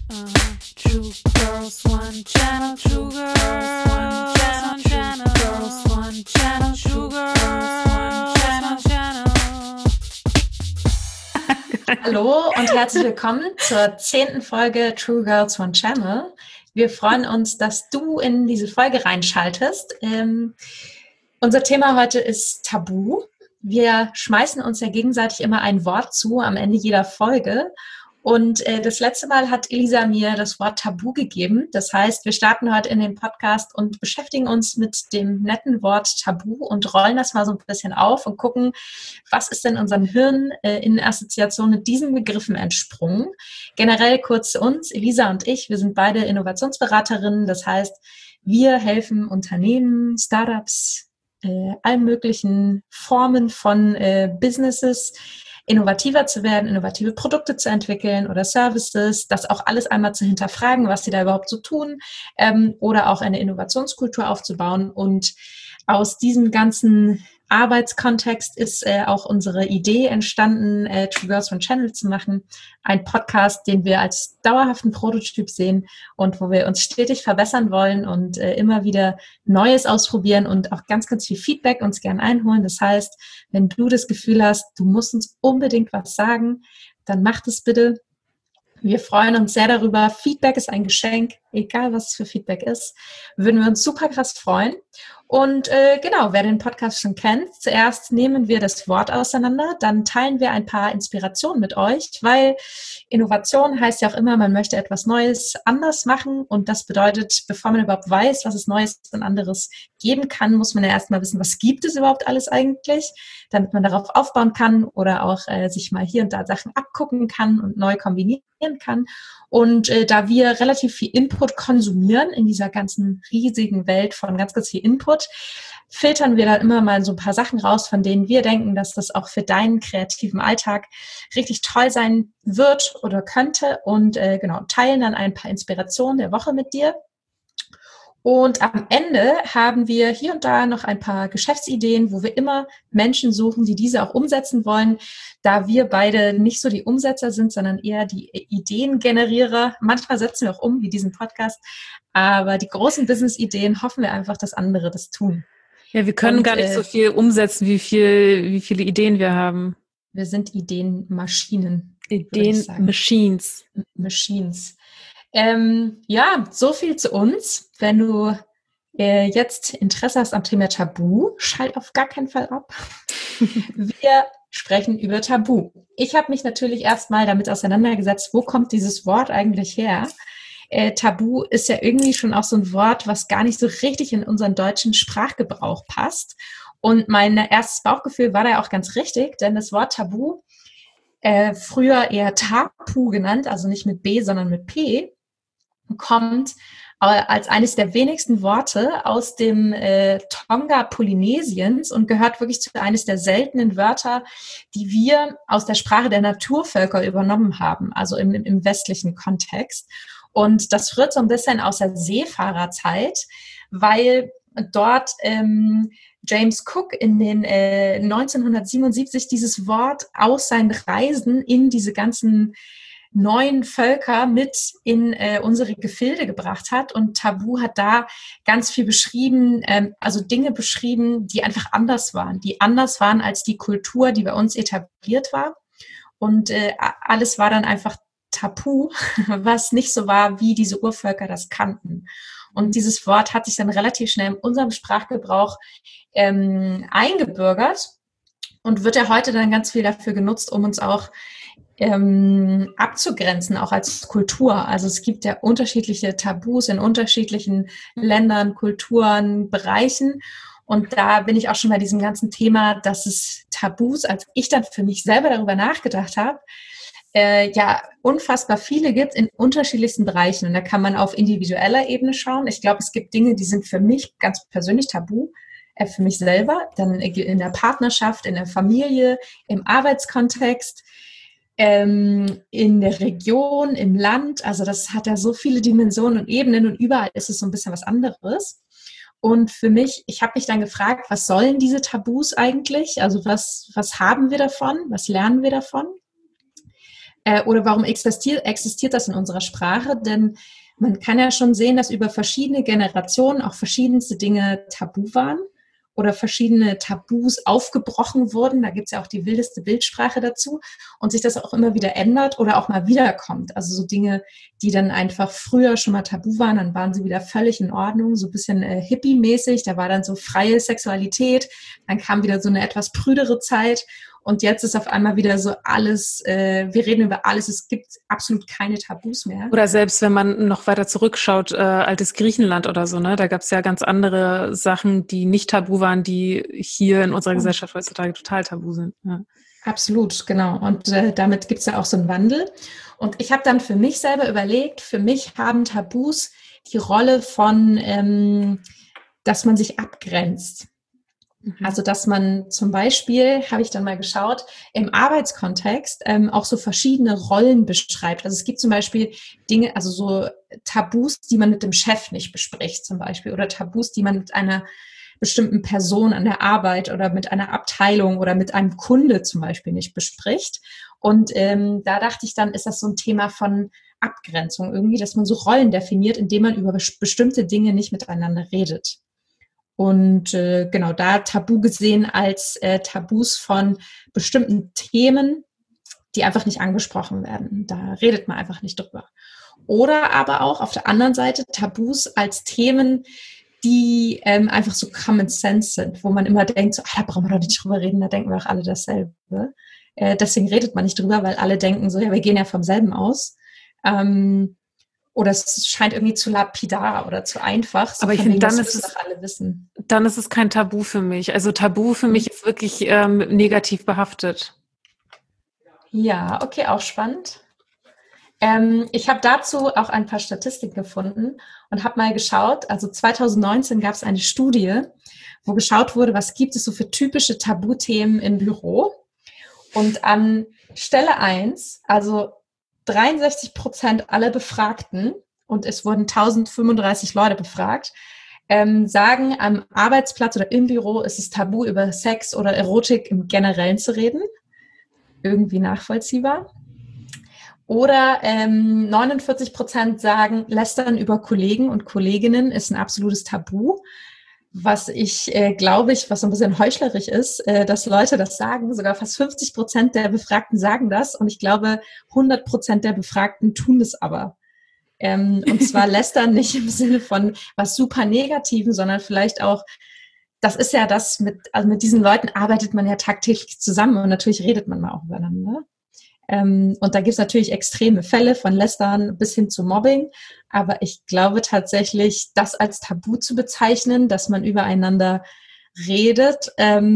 Two girls, one channel. Two girls, one channel. Two girls, one channel. Two girls, one channel. Hallo und herzlich willkommen zur 10. Folge True Girls One Channel. Wir freuen uns, dass du in diese Folge reinschaltest. Unser Thema heute ist Tabu. Wir schmeißen uns ja gegenseitig immer ein Wort zu am Ende jeder Folge. Und das letzte Mal hat Elisa mir das Wort Tabu gegeben. Das heißt, wir starten heute in den Podcast und beschäftigen uns mit dem netten Wort Tabu und rollen das mal so ein bisschen auf und gucken, was ist denn unserem Hirn in Assoziation mit diesen Begriffen entsprungen. Generell kurz zu uns, Elisa und ich, wir sind beide Innovationsberaterinnen. Das heißt, wir helfen Unternehmen, Startups, allen möglichen Formen von Businesses, innovativer zu werden, innovative Produkte zu entwickeln oder Services, das auch alles einmal zu hinterfragen, was sie da überhaupt so tun, oder auch eine Innovationskultur aufzubauen. Und aus diesem ganzen Arbeitskontext ist auch unsere Idee entstanden, True Girls One Channel zu machen. Ein Podcast, den wir als dauerhaften Prototyp sehen und wo wir uns stetig verbessern wollen und immer wieder Neues ausprobieren und auch ganz, ganz viel Feedback uns gern einholen. Das heißt, wenn du das Gefühl hast, du musst uns unbedingt was sagen, dann mach das bitte. Wir freuen uns sehr darüber. Feedback ist ein Geschenk, egal was es für Feedback ist. Würden wir uns super krass freuen. Und genau, wer den Podcast schon kennt, zuerst nehmen wir das Wort auseinander, dann teilen wir ein paar Inspirationen mit euch, weil Innovation heißt ja auch immer, man möchte etwas Neues anders machen und das bedeutet, bevor man überhaupt weiß, was es Neues und anderes geben kann, muss man ja erstmal wissen, was gibt es überhaupt alles eigentlich, damit man darauf aufbauen kann oder auch sich mal hier und da Sachen abgucken kann und neu kombinieren kann. Und da wir relativ viel Input konsumieren in dieser ganzen riesigen Welt von ganz, ganz viel Input, filtern wir dann immer mal so ein paar Sachen raus, von denen wir denken, dass das auch für deinen kreativen Alltag richtig toll sein wird oder könnte und genau, teilen dann ein paar Inspirationen der Woche mit dir. Und am Ende haben wir hier und da noch ein paar Geschäftsideen, wo wir immer Menschen suchen, die diese auch umsetzen wollen. Da wir beide nicht so die Umsetzer sind, sondern eher die Ideengenerierer. Manchmal setzen wir auch um, wie diesen Podcast. Aber die großen Business-Ideen hoffen wir einfach, dass andere das tun. Ja, wir können gar nicht so viel umsetzen, wie viele Ideen wir haben. Wir sind Ideenmaschinen. Ideen-Machines. Machines. Ja, so viel zu uns. Wenn du jetzt Interesse hast am Thema Tabu, schalt auf gar keinen Fall ab. Wir sprechen über Tabu. Ich habe mich natürlich erstmal damit auseinandergesetzt, wo kommt dieses Wort eigentlich her? Tabu ist ja irgendwie schon auch so ein Wort, was gar nicht so richtig in unseren deutschen Sprachgebrauch passt. Und mein erstes Bauchgefühl war da auch ganz richtig, denn das Wort Tabu, früher eher Tapu genannt, also nicht mit B, sondern mit P, kommt als eines der wenigsten Worte aus dem Tonga Polynesiens und gehört wirklich zu eines der seltenen Wörter, die wir aus der Sprache der Naturvölker übernommen haben, also im westlichen Kontext. Und das rührt so ein bisschen aus der Seefahrerzeit, weil dort James Cook in den 1977 dieses Wort aus seinen Reisen in diese ganzen neuen Völker mit in unsere Gefilde gebracht hat. Und Tabu hat da ganz viel beschrieben, also Dinge beschrieben, die einfach anders waren als die Kultur, die bei uns etabliert war. Und alles war dann einfach Tabu, was nicht so war, wie diese Urvölker das kannten. Und dieses Wort hat sich dann relativ schnell in unserem Sprachgebrauch eingebürgert und wird ja heute dann ganz viel dafür genutzt, um uns auch abzugrenzen, auch als Kultur. Also es gibt ja unterschiedliche Tabus in unterschiedlichen Ländern, Kulturen, Bereichen. Und da bin ich auch schon bei diesem ganzen Thema, dass es Tabus, als ich dann für mich selber darüber nachgedacht habe, ja unfassbar viele gibt in unterschiedlichsten Bereichen. Und da kann man auf individueller Ebene schauen. Ich glaube, es gibt Dinge, die sind für mich ganz persönlich tabu, für mich selber, dann in der Partnerschaft, in der Familie, im Arbeitskontext, in der Region, im Land. Also das hat ja so viele Dimensionen und Ebenen und überall ist es so ein bisschen was anderes. Und für mich, ich habe mich dann gefragt, was sollen diese Tabus eigentlich? Also was haben wir davon? Was lernen wir davon? Oder warum existiert das in unserer Sprache? Denn man kann ja schon sehen, dass über verschiedene Generationen auch verschiedenste Dinge tabu waren oder verschiedene Tabus aufgebrochen wurden. Da gibt es ja auch die wildeste Bildsprache dazu und sich das auch immer wieder ändert oder auch mal wiederkommt. Also so Dinge, die dann einfach früher schon mal tabu waren, dann waren sie wieder völlig in Ordnung, so ein bisschen hippie-mäßig. Da war dann so freie Sexualität, dann kam wieder so eine etwas prüdere Zeit. Und jetzt ist auf einmal wieder so alles, wir reden über alles, es gibt absolut keine Tabus mehr. Oder selbst wenn man noch weiter zurückschaut, altes Griechenland oder so, ne, da gab es ja ganz andere Sachen, die nicht tabu waren, die hier in unserer Gesellschaft heutzutage total tabu sind. Ja. Absolut, genau. Und damit gibt es ja auch so einen Wandel. Und ich habe dann für mich selber überlegt, für mich haben Tabus die Rolle von, dass man sich abgrenzt. Also, dass man zum Beispiel, habe ich dann mal geschaut, im Arbeitskontext auch so verschiedene Rollen beschreibt. Also es gibt zum Beispiel Dinge, also so Tabus, die man mit dem Chef nicht bespricht zum Beispiel oder Tabus, die man mit einer bestimmten Person an der Arbeit oder mit einer Abteilung oder mit einem Kunde zum Beispiel nicht bespricht. Und da dachte ich dann, ist das so ein Thema von Abgrenzung irgendwie, dass man so Rollen definiert, indem man über bestimmte Dinge nicht miteinander redet. Und genau, da Tabu gesehen als Tabus von bestimmten Themen, die einfach nicht angesprochen werden. Da redet man einfach nicht drüber. Oder aber auch auf der anderen Seite Tabus als Themen, die einfach so Common Sense sind, wo man immer denkt, so, da brauchen wir doch nicht drüber reden, da denken wir auch alle dasselbe. Deswegen redet man nicht drüber, weil alle denken so, ja, wir gehen ja vom selben aus. Oder es scheint irgendwie zu lapidar oder zu einfach. So aber ich finde, dann ist es doch alle wissen. Dann ist es kein Tabu für mich. Also Tabu für mich ist wirklich negativ behaftet. Ja, okay, auch spannend. Ich habe dazu auch ein paar Statistiken gefunden und habe mal geschaut, also 2019 gab es eine Studie, wo geschaut wurde, was gibt es so für typische Tabuthemen im Büro. Und an Stelle 1, also 63% aller Befragten, und es wurden 1035 Leute befragt, sagen, am Arbeitsplatz oder im Büro ist es tabu, über Sex oder Erotik im Generellen zu reden. Irgendwie nachvollziehbar. Oder 49% sagen, Lästern über Kollegen und Kolleginnen ist ein absolutes Tabu. Was ich glaube, was so ein bisschen heuchlerisch ist, dass Leute das sagen. Sogar fast 50% der Befragten sagen das. Und ich glaube, 100% der Befragten tun das aber. Und zwar lästern nicht im Sinne von was super Negativen, sondern vielleicht auch, das ist ja das, mit diesen Leuten arbeitet man ja tagtäglich zusammen und natürlich redet man mal auch übereinander. Und da gibt es natürlich extreme Fälle von Lästern bis hin zu Mobbing. Aber ich glaube tatsächlich, das als Tabu zu bezeichnen, dass man übereinander redet,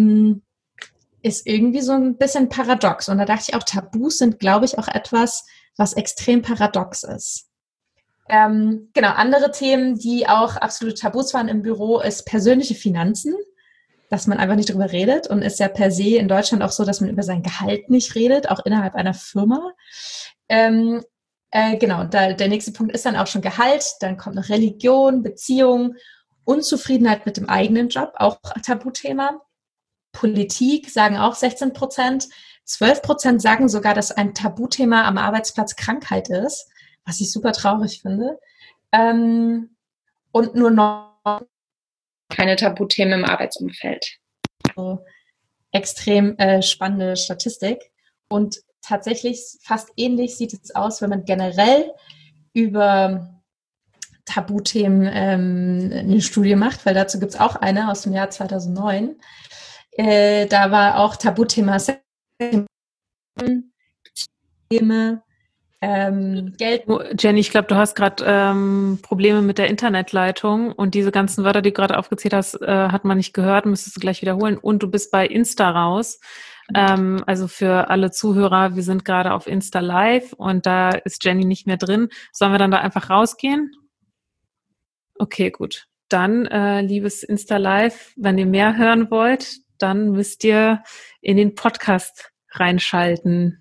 ist irgendwie so ein bisschen paradox. Und da dachte ich auch, Tabus sind, glaube ich, auch etwas, was extrem paradox ist. Genau, andere Themen, die auch absolute Tabus waren im Büro, ist persönliche Finanzen. Dass man einfach nicht drüber redet und ist ja per se in Deutschland auch so, dass man über sein Gehalt nicht redet, auch innerhalb einer Firma. Genau, der nächste Punkt ist dann auch schon Gehalt, dann kommt noch Religion, Beziehung, Unzufriedenheit mit dem eigenen Job, auch Tabuthema. Politik sagen auch 16%, 12% sagen sogar, dass ein Tabuthema am Arbeitsplatz Krankheit ist, was ich super traurig finde. Und nur noch keine Tabuthemen im Arbeitsumfeld. Also extrem spannende Statistik. Und tatsächlich fast ähnlich sieht es aus, wenn man generell über Tabuthemen eine Studie macht, weil dazu gibt es auch eine aus dem Jahr 2009. Da war auch Tabuthema Themen, Geld. Jenny, ich glaube, du hast gerade Probleme mit der Internetleitung und diese ganzen Wörter, die du gerade aufgezählt hast, hat man nicht gehört, müsstest du gleich wiederholen. Und du bist bei Insta raus. Also für alle Zuhörer, wir sind gerade auf Insta Live und da ist Jenny nicht mehr drin. Sollen wir dann da einfach rausgehen? Okay, gut. Dann, liebes Insta Live, wenn ihr mehr hören wollt, dann müsst ihr in den Podcast reinschalten.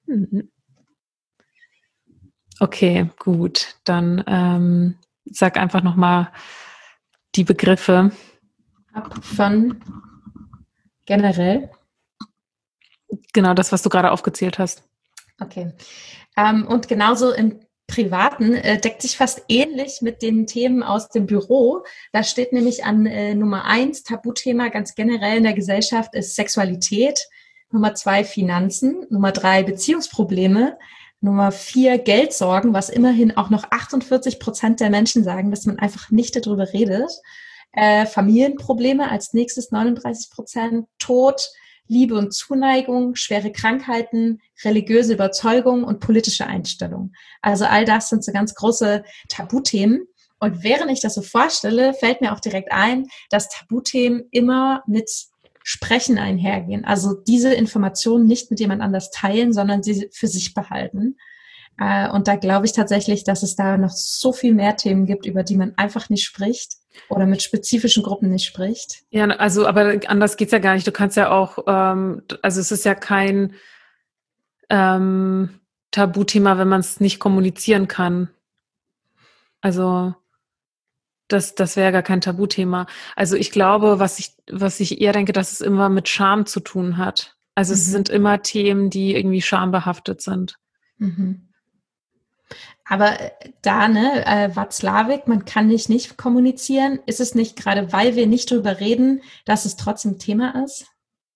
Okay, gut. Dann sag einfach nochmal die Begriffe. Von generell. Genau, das, was du gerade aufgezählt hast. Okay. Und genauso im Privaten deckt sich fast ähnlich mit den Themen aus dem Büro. Da steht nämlich an Nummer 1 Tabuthema ganz generell in der Gesellschaft ist Sexualität, Nummer 2 Finanzen, Nummer 3 Beziehungsprobleme, Nummer 4 Geldsorgen, was immerhin auch noch 48% der Menschen sagen, dass man einfach nicht darüber redet. Familienprobleme als nächstes 39%, Tod, Liebe und Zuneigung, schwere Krankheiten, religiöse Überzeugung und politische Einstellung. Also all das sind so ganz große Tabuthemen. Und während ich das so vorstelle, fällt mir auch direkt ein, dass Tabuthemen immer mit Sprechen einhergehen. Also diese Informationen nicht mit jemand anders teilen, sondern sie für sich behalten. Und da glaube ich tatsächlich, dass es da noch so viel mehr Themen gibt, über die man einfach nicht spricht oder mit spezifischen Gruppen nicht spricht. Ja, also, aber anders geht's ja gar nicht. Du kannst ja auch, also es ist ja kein Tabuthema, wenn man es nicht kommunizieren kann. Also das wäre ja gar kein Tabuthema. Also ich glaube, was ich eher denke, dass es immer mit Scham zu tun hat. Also es sind immer Themen, die irgendwie schambehaftet sind. Mhm. Aber da, ne, Václavik, man kann nicht kommunizieren. Ist es nicht gerade, weil wir nicht drüber reden, dass es trotzdem Thema ist?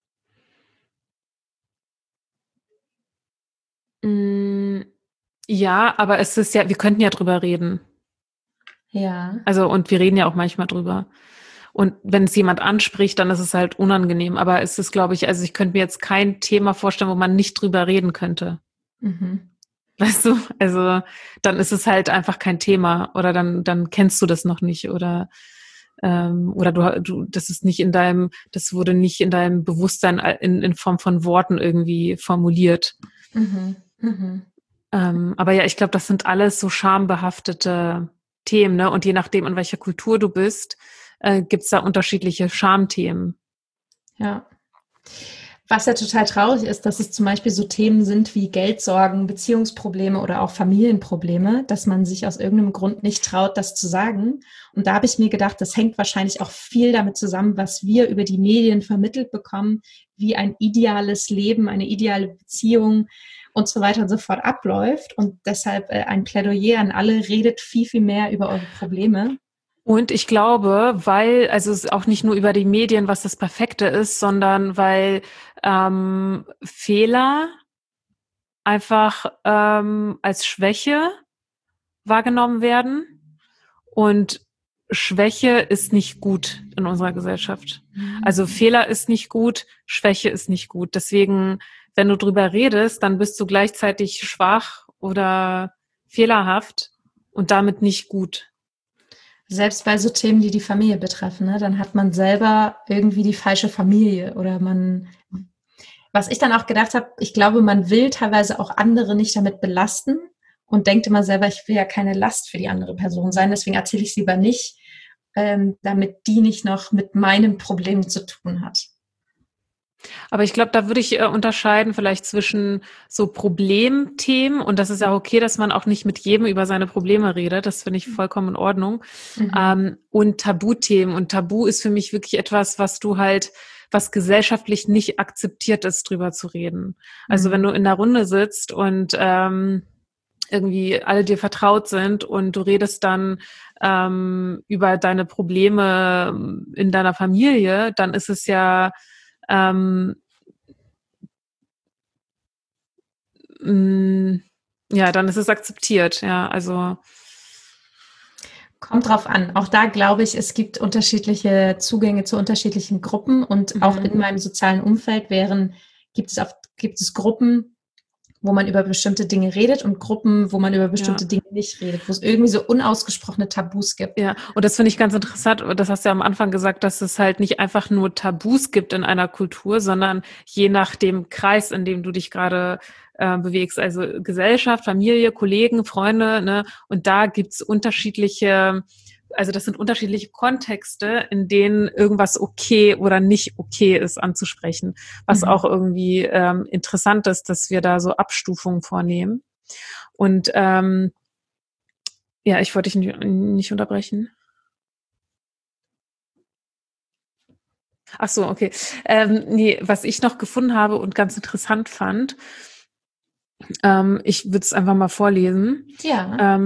Ja, aber es ist ja, wir könnten ja drüber reden. Ja. Also, und wir reden ja auch manchmal drüber. Und wenn es jemand anspricht, dann ist es halt unangenehm. Aber es ist, glaube ich, also ich könnte mir jetzt kein Thema vorstellen, wo man nicht drüber reden könnte. Mhm. Weißt du? Also dann ist es halt einfach kein Thema oder dann kennst du das noch nicht oder du, das ist nicht das wurde nicht in deinem Bewusstsein in Form von Worten irgendwie formuliert. Mhm. Mhm. Aber ja, ich glaube, das sind alles so schambehaftete Themen, ne? Und je nachdem, in welcher Kultur du bist, gibt's da unterschiedliche Schamthemen. Ja. Was ja total traurig ist, dass es zum Beispiel so Themen sind wie Geldsorgen, Beziehungsprobleme oder auch Familienprobleme, dass man sich aus irgendeinem Grund nicht traut, das zu sagen. Und da habe ich mir gedacht, das hängt wahrscheinlich auch viel damit zusammen, was wir über die Medien vermittelt bekommen, wie ein ideales Leben, eine ideale Beziehung und so weiter und so fort abläuft. Und deshalb ein Plädoyer an alle, redet viel, viel mehr über eure Probleme. Und ich glaube, also es ist auch nicht nur über die Medien, was das Perfekte ist, sondern weil Fehler einfach als Schwäche wahrgenommen werden und Schwäche ist nicht gut in unserer Gesellschaft. Also Fehler ist nicht gut, Schwäche ist nicht gut. Deswegen, wenn du drüber redest, dann bist du gleichzeitig schwach oder fehlerhaft und damit nicht gut. Selbst bei so Themen, die die Familie betreffen, ne, dann hat man selber irgendwie die falsche Familie oder was ich dann auch gedacht habe, ich glaube, man will teilweise auch andere nicht damit belasten und denkt immer selber, ich will ja keine Last für die andere Person sein, deswegen erzähle ich es lieber nicht, damit die nicht noch mit meinem Problem zu tun hat. Aber ich glaube, da würde ich unterscheiden vielleicht zwischen so Problemthemen und das ist ja okay, dass man auch nicht mit jedem über seine Probleme redet. Das finde ich vollkommen in Ordnung. Und Tabuthemen. Und Tabu ist für mich wirklich etwas, was gesellschaftlich nicht akzeptiert ist, drüber zu reden. Also wenn du in der Runde sitzt und irgendwie alle dir vertraut sind und du redest dann über deine Probleme in deiner Familie, dann ist es ja ja, dann ist es akzeptiert, ja, also. Kommt drauf an. Auch da glaube ich, es gibt unterschiedliche Zugänge zu unterschiedlichen Gruppen und auch in meinem sozialen Umfeld gibt es Gruppen, wo man über bestimmte Dinge redet und Gruppen, wo man über bestimmte Dinge nicht redet, wo es irgendwie so unausgesprochene Tabus gibt. Ja, und das finde ich ganz interessant. Das hast du ja am Anfang gesagt, dass es halt nicht einfach nur Tabus gibt in einer Kultur, sondern je nach dem Kreis, in dem du dich gerade bewegst, also Gesellschaft, Familie, Kollegen, Freunde, ne? Und da gibt's unterschiedliche, also das sind unterschiedliche Kontexte, in denen irgendwas okay oder nicht okay ist anzusprechen, was auch irgendwie interessant ist, dass wir da so Abstufungen vornehmen. Und ja, ich wollte dich nicht unterbrechen. Ach so, okay. Nee, was ich noch gefunden habe und ganz interessant fand, Ich würde es einfach mal vorlesen. Ja.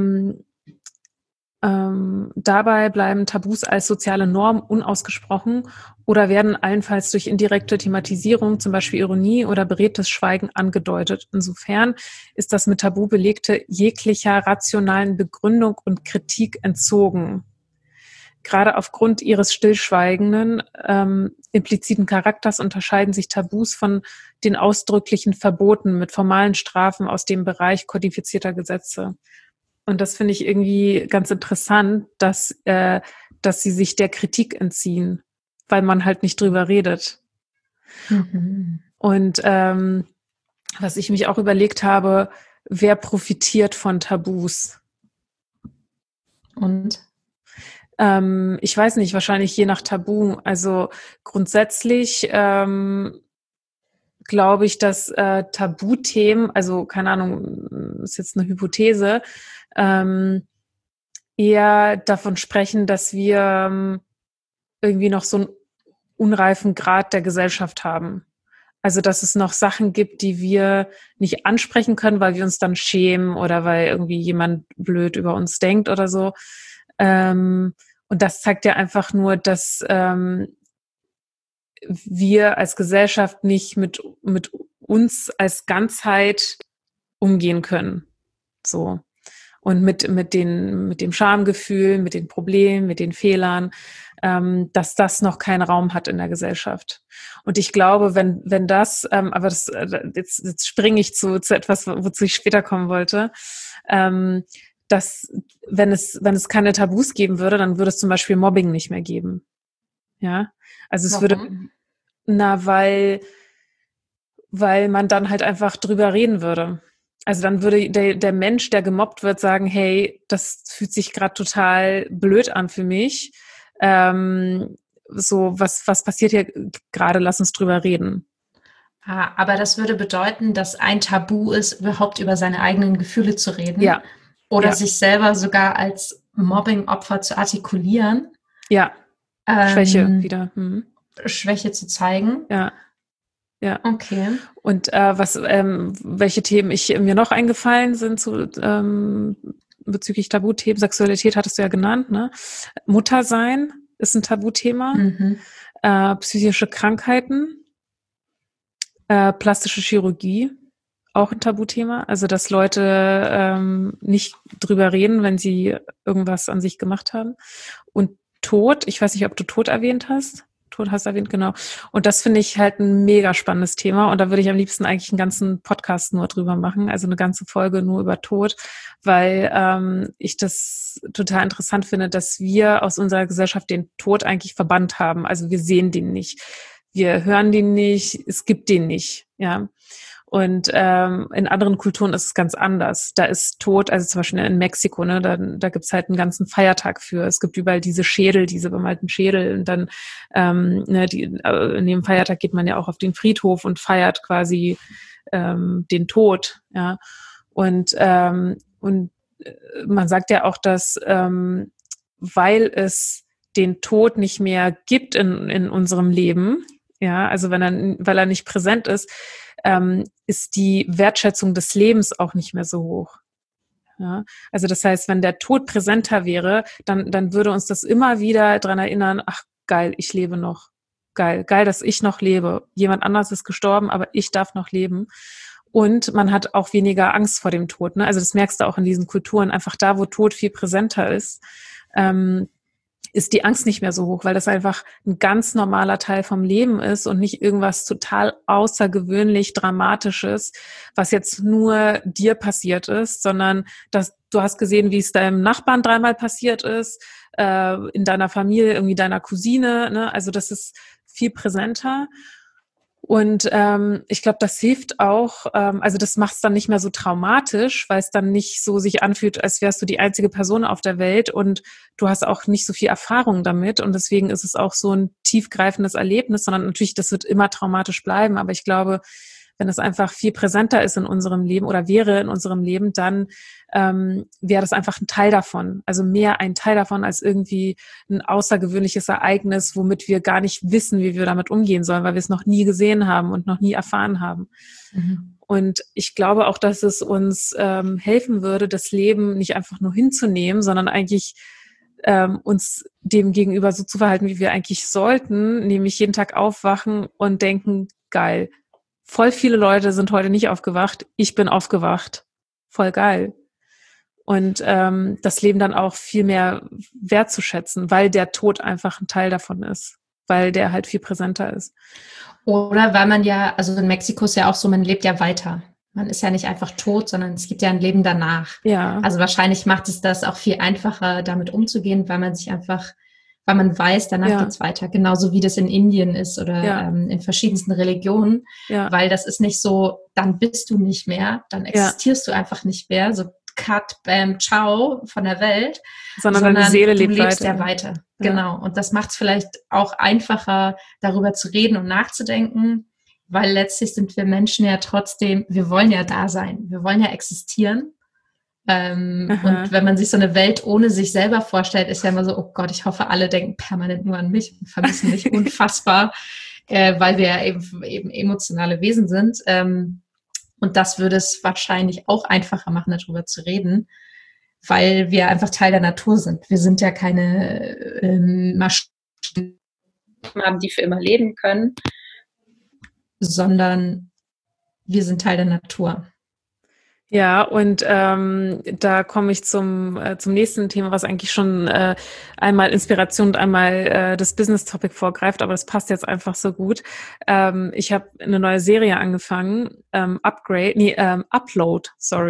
Dabei bleiben Tabus als soziale Norm unausgesprochen oder werden allenfalls durch indirekte Thematisierung, zum Beispiel Ironie oder beredtes Schweigen, angedeutet. Insofern ist das mit Tabu belegte jeglicher rationalen Begründung und Kritik entzogen. Gerade aufgrund ihres stillschweigenden, impliziten Charakters unterscheiden sich Tabus von den ausdrücklichen Verboten mit formalen Strafen aus dem Bereich kodifizierter Gesetze. Und das finde ich irgendwie ganz interessant, dass sie sich der Kritik entziehen, weil man halt nicht drüber redet. Mhm. Und was ich mich auch überlegt habe, wer profitiert von Tabus? Und? Ich weiß nicht, wahrscheinlich je nach Tabu. Also grundsätzlich glaube ich, dass Tabuthemen, also keine Ahnung, ist jetzt eine Hypothese, eher davon sprechen, dass wir irgendwie noch so einen unreifen Grad der Gesellschaft haben. Also dass es noch Sachen gibt, die wir nicht ansprechen können, weil wir uns dann schämen oder weil irgendwie jemand blöd über uns denkt oder so. Und das zeigt ja einfach nur, dass wir als Gesellschaft nicht mit uns als Ganzheit umgehen können. So. Und mit dem Schamgefühl, mit den Problemen, mit den Fehlern, dass das noch keinen Raum hat in der Gesellschaft. Und ich glaube, wenn das, aber das, jetzt springe ich zu etwas, wozu ich später kommen wollte, dass wenn es keine Tabus geben würde, dann würde es zum Beispiel Mobbing nicht mehr geben. Ja, also es würde, weil man dann halt einfach drüber reden würde. Also dann würde der Mensch, der gemobbt wird, sagen, hey, das fühlt sich gerade total blöd an für mich. So, was passiert hier gerade? Lass uns drüber reden. Aber das würde bedeuten, dass ein Tabu ist, überhaupt über seine eigenen Gefühle zu reden. Ja. Oder sich selber sogar als Mobbing-Opfer zu artikulieren. Ja. Schwäche wieder. Schwäche zu zeigen. Ja. Ja. Okay. Und welche Themen mir noch eingefallen sind bezüglich Tabuthemen, Sexualität hattest du ja genannt, ne? Muttersein ist ein Tabuthema. Psychische Krankheiten, plastische Chirurgie, auch ein Tabuthema. Also dass Leute nicht drüber reden, wenn sie irgendwas an sich gemacht haben. Und Tod, ich weiß nicht, ob du Tod erwähnt hast. Tod hast du erwähnt, genau. Und das finde ich halt ein mega spannendes Thema. Und da würde ich am liebsten eigentlich einen ganzen Podcast nur drüber machen, also eine ganze Folge nur über Tod, weil ich das total interessant finde, dass wir aus unserer Gesellschaft den Tod eigentlich verbannt haben. Also wir sehen den nicht, wir hören den nicht, es gibt den nicht, ja. Und in anderen Kulturen ist es ganz anders. Da ist Tod, also zum Beispiel in Mexiko, ne, da gibt's halt einen ganzen Feiertag für. Es gibt überall diese Schädel, diese bemalten Schädel. Und dann in dem Feiertag geht man ja auch auf den Friedhof und feiert quasi den Tod. Ja. Und man sagt ja auch, dass weil es den Tod nicht mehr gibt in unserem Leben, ja, also weil er nicht präsent ist die Wertschätzung des Lebens auch nicht mehr so hoch. Ja? Also das heißt, wenn der Tod präsenter wäre, dann würde uns das immer wieder daran erinnern, ach geil, ich lebe noch. Geil, dass ich noch lebe. Jemand anders ist gestorben, aber ich darf noch leben. Und man hat auch weniger Angst vor dem Tod. Ne? Also das merkst du auch in diesen Kulturen. Einfach da, wo Tod viel präsenter ist die Angst nicht mehr so hoch, weil das einfach ein ganz normaler Teil vom Leben ist und nicht irgendwas total außergewöhnlich Dramatisches, was jetzt nur dir passiert ist, sondern dass du hast gesehen, wie es deinem Nachbarn 3-mal passiert ist, in deiner Familie, irgendwie deiner Cousine, ne? Also das ist viel präsenter. Und ich glaube, das hilft auch, also das macht es dann nicht mehr so traumatisch, weil es dann nicht so sich anfühlt, als wärst du die einzige Person auf der Welt und du hast auch nicht so viel Erfahrung damit und deswegen ist es auch so ein tiefgreifendes Erlebnis, sondern natürlich, das wird immer traumatisch bleiben, aber ich glaube, wenn es einfach viel präsenter ist in unserem Leben oder wäre in unserem Leben, dann wäre das einfach ein Teil davon. Also mehr ein Teil davon als irgendwie ein außergewöhnliches Ereignis, womit wir gar nicht wissen, wie wir damit umgehen sollen, weil wir es noch nie gesehen haben und noch nie erfahren haben. Mhm. Und ich glaube auch, dass es uns helfen würde, das Leben nicht einfach nur hinzunehmen, sondern eigentlich uns dem gegenüber so zu verhalten, wie wir eigentlich sollten, nämlich jeden Tag aufwachen und denken, geil, voll viele Leute sind heute nicht aufgewacht, ich bin aufgewacht, voll geil. Und das Leben dann auch viel mehr wertzuschätzen, weil der Tod einfach ein Teil davon ist, weil der halt viel präsenter ist. Oder weil man ja, also in Mexiko ist ja auch so, man lebt ja weiter. Man ist ja nicht einfach tot, sondern es gibt ja ein Leben danach. Ja. Also wahrscheinlich macht es das auch viel einfacher, damit umzugehen, weil man sich einfach, weil man weiß, danach geht's weiter. Genauso wie das in Indien ist oder in verschiedensten Religionen. Ja. Weil das ist nicht so, dann bist du nicht mehr, dann existierst du einfach nicht mehr, so cut, bam, ciao von der Welt. Sondern deine Seele lebt weiter. Du lebst ja weiter. Genau. Und das macht es vielleicht auch einfacher, darüber zu reden und nachzudenken, weil letztlich sind wir Menschen ja trotzdem, wir wollen ja da sein, wir wollen ja existieren. Und wenn man sich so eine Welt ohne sich selber vorstellt, ist ja immer so, oh Gott, ich hoffe, alle denken permanent nur an mich und vermissen mich unfassbar, weil wir ja eben emotionale Wesen sind. Und das würde es wahrscheinlich auch einfacher machen, darüber zu reden, weil wir einfach Teil der Natur sind. Wir sind ja keine Maschinen, die für immer leben können, sondern wir sind Teil der Natur. Ja, und da komme ich zum nächsten Thema, was eigentlich schon einmal Inspiration und einmal das Business-Topic vorgreift, aber das passt jetzt einfach so gut. Ich habe eine neue Serie angefangen, Upload.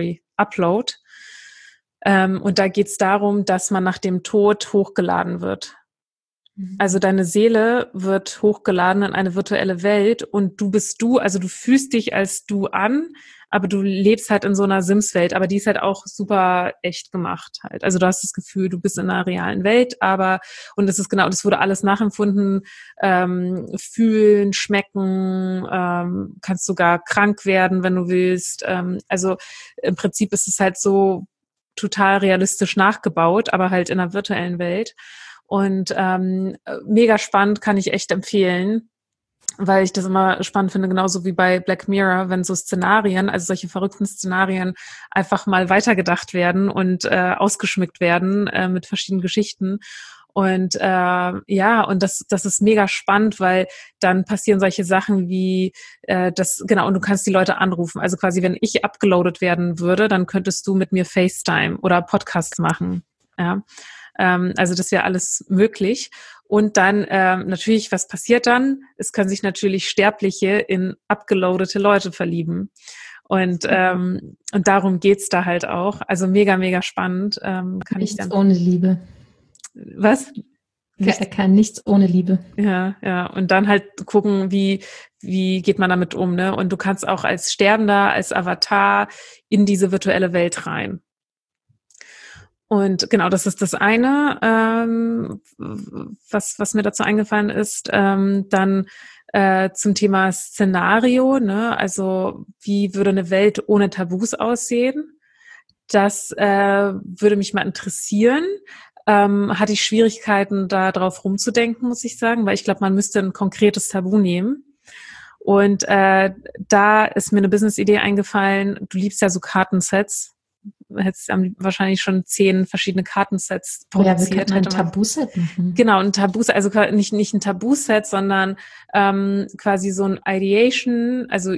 Und da geht es darum, dass man nach dem Tod hochgeladen wird. Also deine Seele wird hochgeladen in eine virtuelle Welt und du bist du, also du fühlst dich als du an, aber du lebst halt in so einer Sims-Welt, aber die ist halt auch super echt gemacht halt. Also du hast das Gefühl, du bist in einer realen Welt, und es ist genau, das wurde alles nachempfunden, fühlen, schmecken, kannst sogar krank werden, wenn du willst. Also im Prinzip ist es halt so total realistisch nachgebaut, aber halt in einer virtuellen Welt. Und mega spannend, kann ich echt empfehlen, weil ich das immer spannend finde, genauso wie bei Black Mirror, wenn so Szenarien, also solche verrückten Szenarien einfach mal weitergedacht werden und ausgeschmückt werden mit verschiedenen Geschichten. Und und das ist mega spannend, weil dann passieren solche Sachen wie und du kannst die Leute anrufen. Also quasi, wenn ich abgeloadet werden würde, dann könntest du mit mir FaceTime oder Podcast machen. Ja. Also das wäre alles möglich. Und dann natürlich, was passiert dann? Es können sich natürlich Sterbliche in abgeloadete Leute verlieben. Und darum geht's da halt auch. Also mega, mega spannend. Nichts ohne Liebe. Was? Kann nichts ohne Liebe. Ja. Und dann halt gucken, wie geht man damit um, ne? Und du kannst auch als Sterbender, als Avatar in diese virtuelle Welt rein. Und genau, das ist das eine, was mir dazu eingefallen ist. Dann zum Thema Szenario, ne? Also wie würde eine Welt ohne Tabus aussehen? Das würde mich mal interessieren. Hatte ich Schwierigkeiten, da drauf rumzudenken, muss ich sagen, weil ich glaube, man müsste ein konkretes Tabu nehmen. Und da ist mir eine Business-Idee eingefallen. Du liebst ja so Kartensets. Du hättest wahrscheinlich schon 10 verschiedene Kartensets produziert. Ja, wir könnten ein Tabuset machen. Genau, ein Tabuset, also nicht ein Tabuset, sondern quasi so ein Ideation, also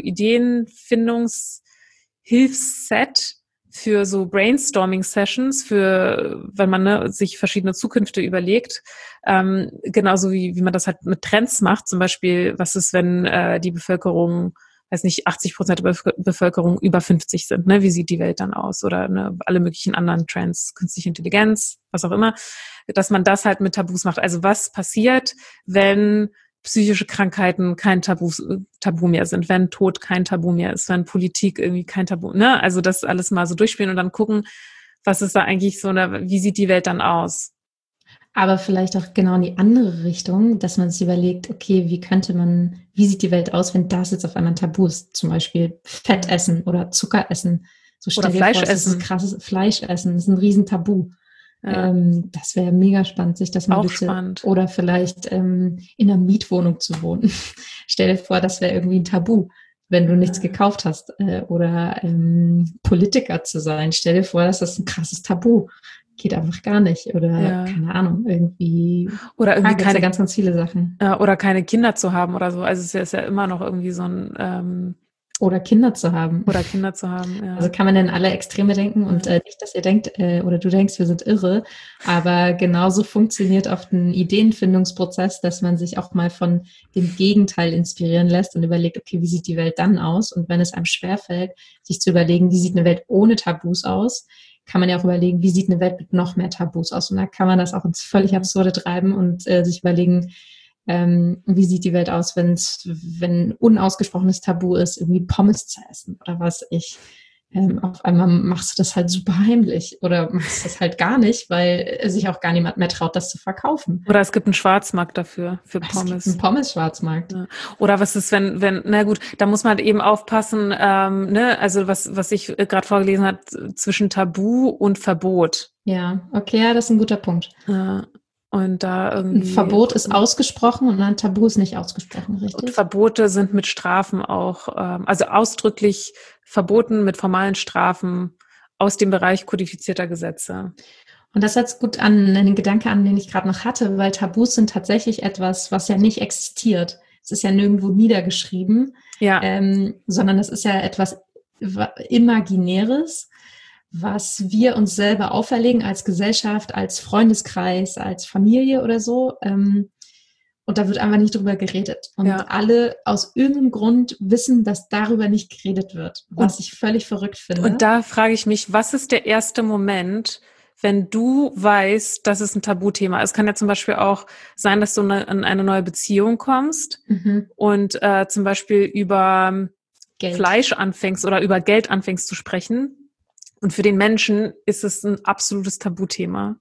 Ideenfindungshilfsset für so Brainstorming-Sessions, für wenn man sich verschiedene Zukünfte überlegt, genauso wie man das halt mit Trends macht. Zum Beispiel, was ist, wenn die Bevölkerung, weiß nicht, 80% der Bevölkerung über 50 sind, ne? Wie sieht die Welt dann aus? Oder alle möglichen anderen Trends, künstliche Intelligenz, was auch immer, dass man das halt mit Tabus macht. Also was passiert, wenn psychische Krankheiten kein Tabu mehr sind, wenn Tod kein Tabu mehr ist, wenn Politik irgendwie kein Tabu, ne? Also das alles mal so durchspielen und dann gucken, was ist da eigentlich so, wie sieht die Welt dann aus? Aber vielleicht auch genau in die andere Richtung, dass man sich überlegt, okay, wie sieht die Welt aus, wenn das jetzt auf einmal ein Tabu ist? Zum Beispiel Fett essen oder Zucker essen. So Oder stell dir Fleisch vor, das ist essen. ein krasses Fleisch essen, das ist ein Riesentabu. Ja, Das wäre mega spannend, sich das mal auch bitte, spannend. oder vielleicht in einer Mietwohnung zu wohnen. Stell dir vor, das wäre irgendwie ein Tabu, wenn du nichts gekauft hast. Oder Politiker zu sein. Stell dir vor, das ist ein krasses Tabu. Geht einfach gar nicht. Oder Ja. keine Ahnung, irgendwie. Oder irgendwie Gibt's ja ganz, ganz viele Sachen. oder keine Kinder zu haben oder so. Also es ist ja immer noch irgendwie so ein Oder Kinder zu haben. oder Kinder zu haben, ja. Also kann man in alle Extreme denken und nicht, dass ihr denkt oder du denkst, wir sind irre, aber genauso funktioniert oft ein Ideenfindungsprozess, dass man sich auch mal von dem Gegenteil inspirieren lässt und überlegt, okay, wie sieht die Welt dann aus? Und wenn es einem schwerfällt, sich zu überlegen, wie sieht eine Welt ohne Tabus aus, kann man ja auch überlegen, wie sieht eine Welt mit noch mehr Tabus aus? Und da kann man das auch ins völlig Absurde treiben und sich überlegen, wie sieht die Welt aus, wenn unausgesprochenes Tabu ist, irgendwie Pommes zu essen oder was ich. Auf einmal machst du das halt super heimlich oder machst das halt gar nicht, weil sich auch gar niemand mehr traut, das zu verkaufen. Oder es gibt einen Schwarzmarkt dafür, für Es Pommes. gibt einen Pommes-Schwarzmarkt. Ja. Oder was ist, na gut, da muss man halt eben aufpassen, ne, also was ich gerade vorgelesen habe, zwischen Tabu und Verbot. Ja, okay, ja, das ist ein guter Punkt. Und da irgendwie. Ein Verbot ist ausgesprochen und ein Tabu ist nicht ausgesprochen, richtig? Und Verbote sind mit Strafen auch, also ausdrücklich verboten mit formalen Strafen aus dem Bereich kodifizierter Gesetze. Und das setzt gut an, einen Gedanke an, den ich gerade noch hatte, weil Tabus sind tatsächlich etwas, was ja nicht existiert. Es ist ja nirgendwo niedergeschrieben, Ja. Sondern es ist ja etwas Imaginäres, was wir uns selber auferlegen als Gesellschaft, als Freundeskreis, als Familie oder so. Und da wird einfach nicht drüber geredet. Und alle aus irgendeinem Grund wissen, dass darüber nicht geredet wird, was ich völlig verrückt finde. Und da frage ich mich, was ist der erste Moment, wenn du weißt, dass es ein Tabuthema ist? Es kann ja zum Beispiel auch sein, dass du in eine neue Beziehung kommst und zum Beispiel über Fleisch anfängst oder über Geld anfängst zu sprechen. Und für den Menschen ist es ein absolutes Tabuthema.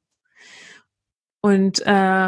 Und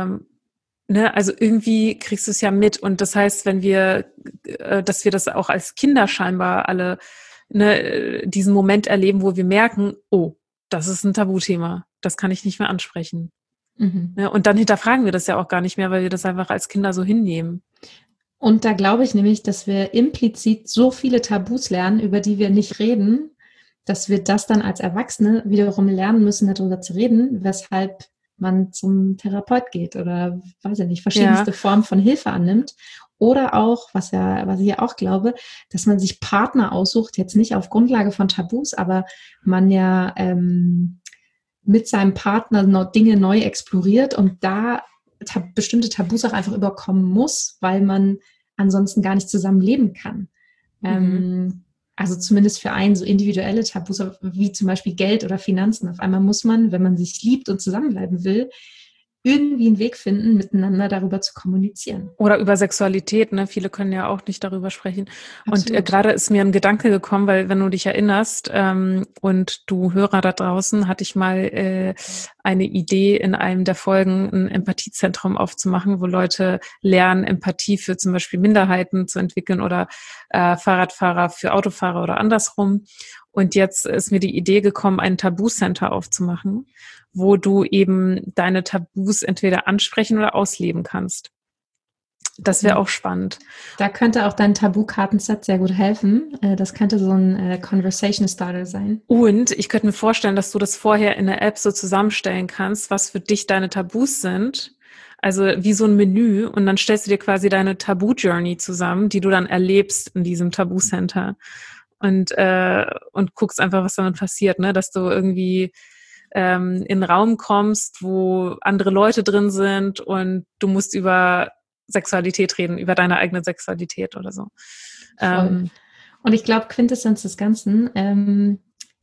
also irgendwie kriegst du es ja mit. Und das heißt, dass wir das auch als Kinder scheinbar alle diesen Moment erleben, wo wir merken, oh, das ist ein Tabuthema. Das kann ich nicht mehr ansprechen. Und dann hinterfragen wir das ja auch gar nicht mehr, weil wir das einfach als Kinder so hinnehmen. Und da glaube ich nämlich, dass wir implizit so viele Tabus lernen, über die wir nicht reden, dass wir das dann als Erwachsene wiederum lernen müssen, darüber zu reden, weshalb man zum Therapeut geht oder, weiß ich nicht, verschiedenste Formen von Hilfe annimmt. Oder auch, was ich ja auch glaube, dass man sich Partner aussucht, jetzt nicht auf Grundlage von Tabus, aber man ja mit seinem Partner Dinge neu exploriert und da bestimmte Tabus auch einfach überkommen muss, weil man ansonsten gar nicht zusammen leben kann. Also zumindest für einen so individuelle Tabus, wie zum Beispiel Geld oder Finanzen. Auf einmal muss man, wenn man sich liebt und zusammenbleiben will, irgendwie einen Weg finden, miteinander darüber zu kommunizieren. Oder über Sexualität, ne? Viele können ja auch nicht darüber sprechen. Absolut. Und gerade ist mir ein Gedanke gekommen, weil wenn du dich erinnerst und du Hörer da draußen, hatte ich mal eine Idee, in einem der Folgen ein Empathiezentrum aufzumachen, wo Leute lernen, Empathie für zum Beispiel Minderheiten zu entwickeln oder Fahrradfahrer für Autofahrer oder andersrum. Und jetzt ist mir die Idee gekommen, ein Tabu-Center aufzumachen, wo du eben deine Tabus entweder ansprechen oder ausleben kannst. Das wäre auch spannend. Da könnte auch dein Tabu-Kartenset sehr gut helfen. Das könnte so ein Conversation Starter sein. Und ich könnte mir vorstellen, dass du das vorher in der App so zusammenstellen kannst, was für dich deine Tabus sind. Also wie so ein Menü. Und dann stellst du dir quasi deine Tabu-Journey zusammen, die du dann erlebst in diesem Tabu-Center. Und guckst einfach, was damit passiert, ne? Dass du irgendwie in einen Raum kommst, wo andere Leute drin sind und du musst über Sexualität reden, über deine eigene Sexualität oder so. Und ich glaube, Quintessenz des Ganzen,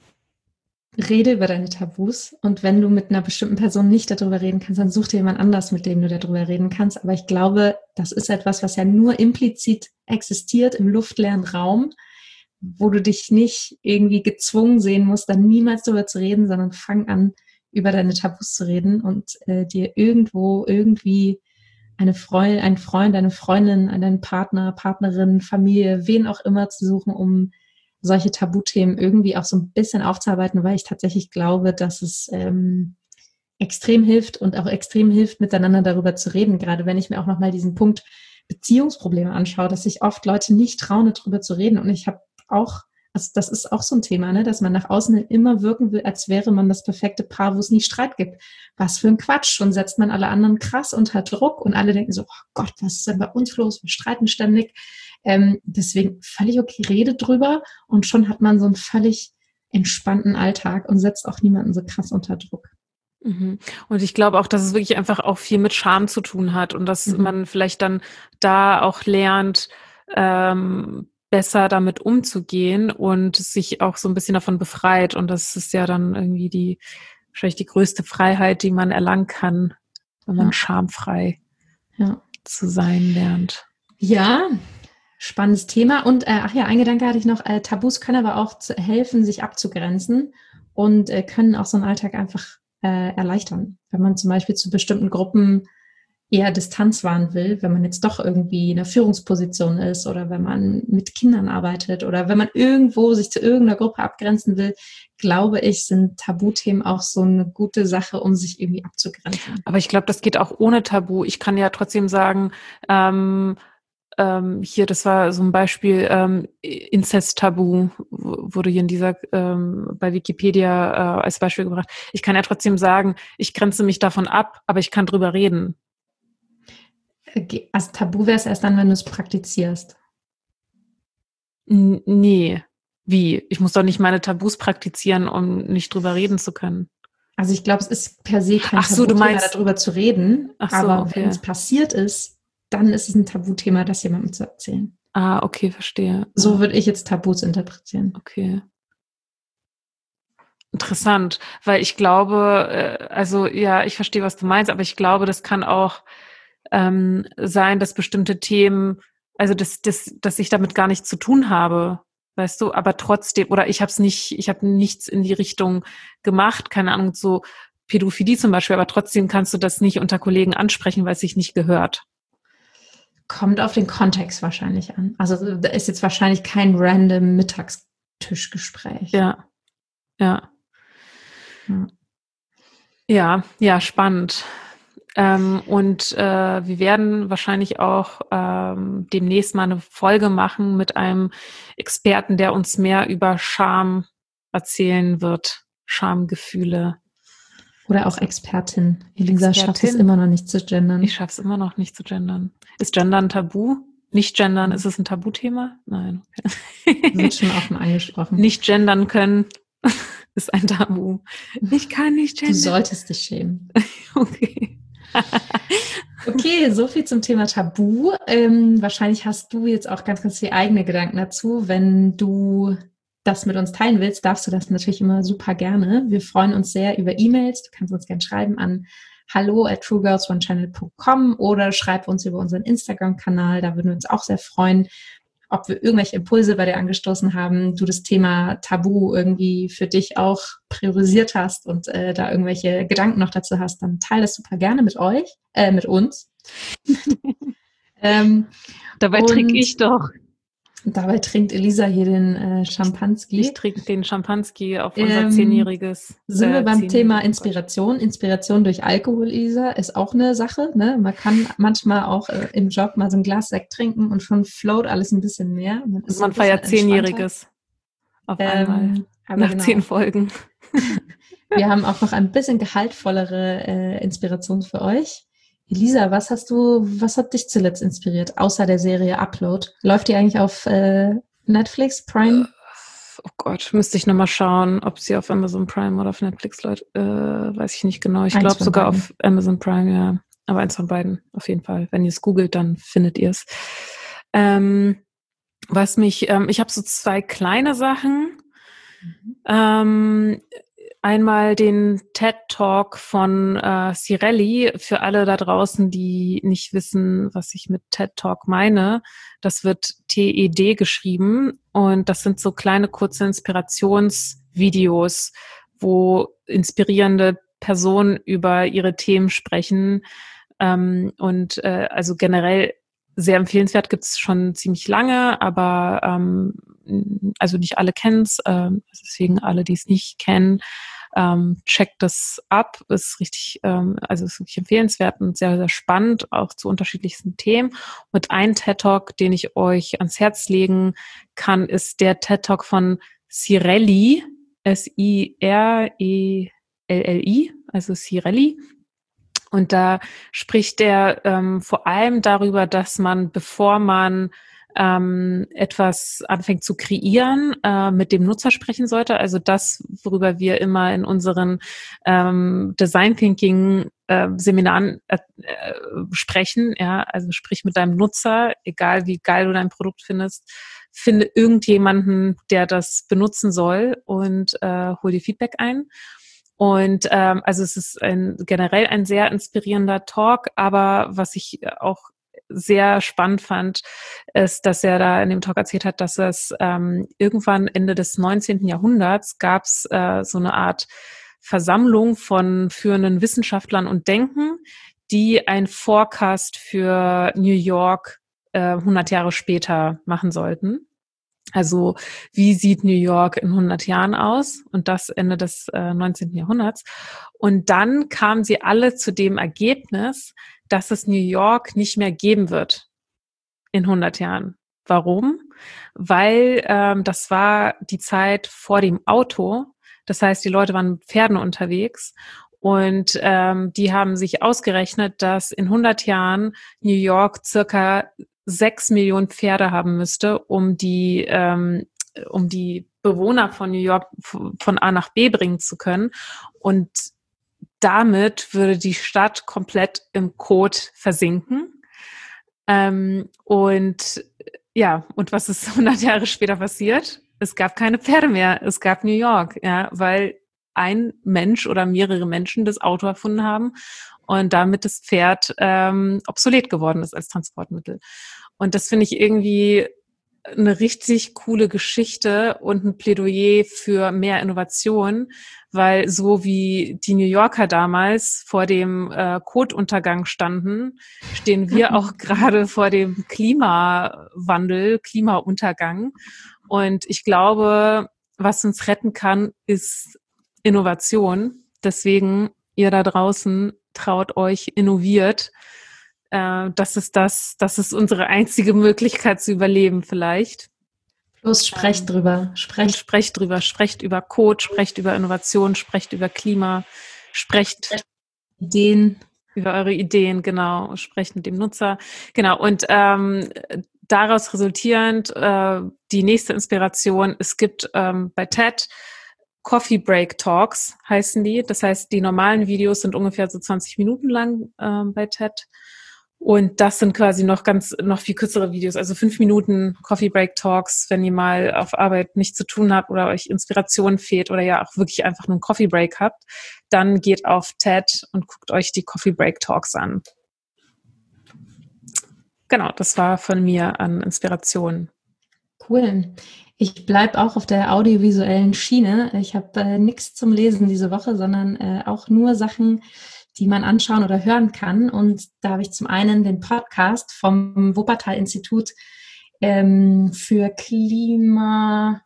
rede über deine Tabus und wenn du mit einer bestimmten Person nicht darüber reden kannst, dann such dir jemand anders, mit dem du darüber reden kannst. Aber ich glaube, das ist etwas, was ja nur implizit existiert im luftleeren Raum, wo du dich nicht irgendwie gezwungen sehen musst, dann niemals darüber zu reden, sondern fang an, über deine Tabus zu reden und dir irgendwo irgendwie einen Freund, eine Freundin, einen Partner, Partnerin, Familie, wen auch immer zu suchen, um solche Tabuthemen irgendwie auch so ein bisschen aufzuarbeiten, weil ich tatsächlich glaube, dass es extrem hilft und auch extrem hilft, miteinander darüber zu reden. Gerade wenn ich mir auch nochmal diesen Punkt Beziehungsprobleme anschaue, dass sich oft Leute nicht trauen, darüber zu reden. Und ich habe auch, also das ist auch so ein Thema, ne, dass man nach außen hin immer wirken will, als wäre man das perfekte Paar, wo es nie Streit gibt. Was für ein Quatsch. Schon setzt man alle anderen krass unter Druck und alle denken so, oh Gott, was ist denn bei uns los? Wir streiten ständig. Deswegen völlig okay, rede drüber und schon hat man so einen völlig entspannten Alltag und setzt auch niemanden so krass unter Druck. Mhm. Und ich glaube auch, dass es wirklich einfach auch viel mit Scham zu tun hat und dass man vielleicht dann da auch lernt, besser damit umzugehen und sich auch so ein bisschen davon befreit. Und das ist ja dann irgendwie wahrscheinlich die größte Freiheit, die man erlangen kann, wenn man schamfrei zu sein lernt. Ja, spannendes Thema. Und ein Gedanke hatte ich noch, Tabus können aber auch helfen, sich abzugrenzen und können auch so einen Alltag einfach erleichtern. Wenn man zum Beispiel zu bestimmten Gruppen eher Distanz wahren will, wenn man jetzt doch irgendwie in einer Führungsposition ist oder wenn man mit Kindern arbeitet oder wenn man irgendwo sich zu irgendeiner Gruppe abgrenzen will, glaube ich, sind Tabuthemen auch so eine gute Sache, um sich irgendwie abzugrenzen. Aber ich glaube, das geht auch ohne Tabu. Ich kann ja trotzdem sagen, hier, das war so ein Beispiel, Inzest-Tabu wurde hier in dieser, bei Wikipedia als Beispiel gebracht. Ich kann ja trotzdem sagen, ich grenze mich davon ab, aber ich kann drüber reden. Also Tabu wäre es erst dann, wenn du es praktizierst. Nee. Wie? Ich muss doch nicht meine Tabus praktizieren, um nicht drüber reden zu können. Also ich glaube, es ist per se kein Tabuthema, du meinst, darüber zu reden, aber okay. wenn es passiert ist, dann ist es ein Tabuthema, das jemandem zu erzählen. Ah, okay, verstehe. So würde ich jetzt Tabus interpretieren. Okay. Interessant, weil ich glaube, ich verstehe, was du meinst, aber ich glaube, das kann auch sein, dass bestimmte Themen, also dass ich damit gar nichts zu tun habe, weißt du, aber trotzdem, oder ich habe nichts in die Richtung gemacht, keine Ahnung, so Pädophilie zum Beispiel, aber trotzdem kannst du das nicht unter Kollegen ansprechen, weil es sich nicht gehört. Kommt auf den Kontext wahrscheinlich an. Also da ist jetzt wahrscheinlich kein random Mittagstischgespräch. Ja. Ja, spannend. Und wir werden wahrscheinlich auch demnächst mal eine Folge machen mit einem Experten, der uns mehr über Scham erzählen wird. Schamgefühle. Oder auch Expertin. Elisa schafft es immer noch nicht zu gendern. Ich schaffe es immer noch nicht zu gendern. Ist Gendern ein Tabu? Nicht gendern, ist es ein Tabuthema? Nein. Okay. Wird schon offen angesprochen. Nicht gendern können ist ein Tabu. Ich kann nicht gendern. Du solltest dich schämen. Okay. Okay, so viel zum Thema Tabu. Wahrscheinlich hast du jetzt auch ganz, ganz viele eigene Gedanken dazu. Wenn du das mit uns teilen willst, darfst du das natürlich immer super gerne. Wir freuen uns sehr über E-Mails. Du kannst uns gerne schreiben an hello@truegirlsonechannel.com oder schreib uns über unseren Instagram-Kanal. Da würden wir uns auch sehr freuen, ob wir irgendwelche Impulse bei dir angestoßen haben, du das Thema Tabu irgendwie für dich auch priorisiert hast und da irgendwelche Gedanken noch dazu hast, dann teile das super gerne mit uns. Dabei trinke ich doch. Dabei trinkt Elisa hier den Champanski. Ich trinke den Champanski auf unser 10-jähriges. Sind wir beim Thema Inspiration. Inspiration durch Alkohol, Elisa, ist auch eine Sache. Ne? Man kann manchmal auch im Job mal so ein Glas Sekt trinken und schon float alles ein bisschen mehr. Man feiert 10-jähriges auf einmal. Nach 10 Folgen. Wir haben auch noch ein bisschen gehaltvollere Inspiration für euch. Elisa, was hat dich zuletzt inspiriert, außer der Serie Upload? Läuft die eigentlich auf Netflix, Prime? Oh Gott, müsste ich nochmal schauen, ob sie auf Amazon Prime oder auf Netflix läuft. Weiß ich nicht genau. Ich glaube sogar auf Amazon Prime, ja. Aber eins von beiden, auf jeden Fall. Wenn ihr es googelt, dann findet ihr es. Ich habe so 2 kleine Sachen. Einmal den TED-Talk von Cirelli. Für alle da draußen, die nicht wissen, was ich mit TED-Talk meine. Das wird TED geschrieben und das sind so kleine, kurze Inspirationsvideos, wo inspirierende Person über ihre Themen sprechen. Also generell sehr empfehlenswert, gibt es schon ziemlich lange, aber also nicht alle kennen es, deswegen alle, die es nicht kennen, checkt das ab, ist richtig, also ist wirklich empfehlenswert und sehr, sehr spannend, auch zu unterschiedlichsten Themen. Und ein TED-Talk, den ich euch ans Herz legen kann, ist der TED-Talk von Cirelli, Sirelli, also Cirelli. Und da spricht er vor allem darüber, dass man, bevor man etwas anfängt zu kreieren, mit dem Nutzer sprechen sollte. Also das, worüber wir immer in unseren Design Thinking Seminaren sprechen. Ja, also sprich mit deinem Nutzer, egal wie geil du dein Produkt findest, finde irgendjemanden, der das benutzen soll und hol dir Feedback ein. Und also es ist generell ein sehr inspirierender Talk, aber was ich auch sehr spannend fand, ist, dass er da in dem Talk erzählt hat, dass es irgendwann Ende des 19. Jahrhunderts gab es so eine Art Versammlung von führenden Wissenschaftlern und Denken, die ein Forecast für New York 100 Jahre später machen sollten. Also wie sieht New York in 100 Jahren aus? Und das Ende des 19. Jahrhunderts. Und dann kamen sie alle zu dem Ergebnis, dass es New York nicht mehr geben wird in 100 Jahren. Warum? Weil das war die Zeit vor dem Auto. Das heißt, die Leute waren mit Pferden unterwegs. Und die haben sich ausgerechnet, dass in 100 Jahren New York circa 6 Millionen Pferde haben müsste, um die Bewohner von New York von A nach B bringen zu können. Und damit würde die Stadt komplett im Kot versinken. Und was ist 100 Jahre später passiert? Es gab keine Pferde mehr, es gab New York, ja, weil ein Mensch oder mehrere Menschen das Auto erfunden haben und damit das Pferd obsolet geworden ist als Transportmittel. Und das finde ich irgendwie eine richtig coole Geschichte und ein Plädoyer für mehr Innovation, weil so wie die New Yorker damals vor dem Kotuntergang standen, stehen wir auch gerade vor dem Klimawandel, Klimauntergang. Und ich glaube, was uns retten kann, ist Innovation. Deswegen, ihr da draußen, traut euch, innoviert. Das ist unsere einzige Möglichkeit zu überleben vielleicht. Bloß sprecht drüber. Sprecht drüber. Sprecht über Code, sprecht über Innovation, sprecht über Klima, sprecht Ideen. Über eure Ideen, genau. Sprecht mit dem Nutzer. Genau. Und daraus resultierend die nächste Inspiration. Es gibt bei TED Coffee Break Talks, heißen die. Das heißt, die normalen Videos sind ungefähr so 20 Minuten lang bei TED. Und das sind quasi noch viel kürzere Videos, also 5 Minuten Coffee Break Talks, wenn ihr mal auf Arbeit nichts zu tun habt oder euch Inspiration fehlt oder ja auch wirklich einfach nur einen Coffee Break habt, dann geht auf TED und guckt euch die Coffee Break Talks an. Genau, das war von mir an Inspiration. Cool. Ich bleibe auch auf der audiovisuellen Schiene. Ich habe nichts zum Lesen diese Woche, sondern auch nur Sachen, die man anschauen oder hören kann. Und da habe ich zum einen den Podcast vom Wuppertal-Institut für Klima,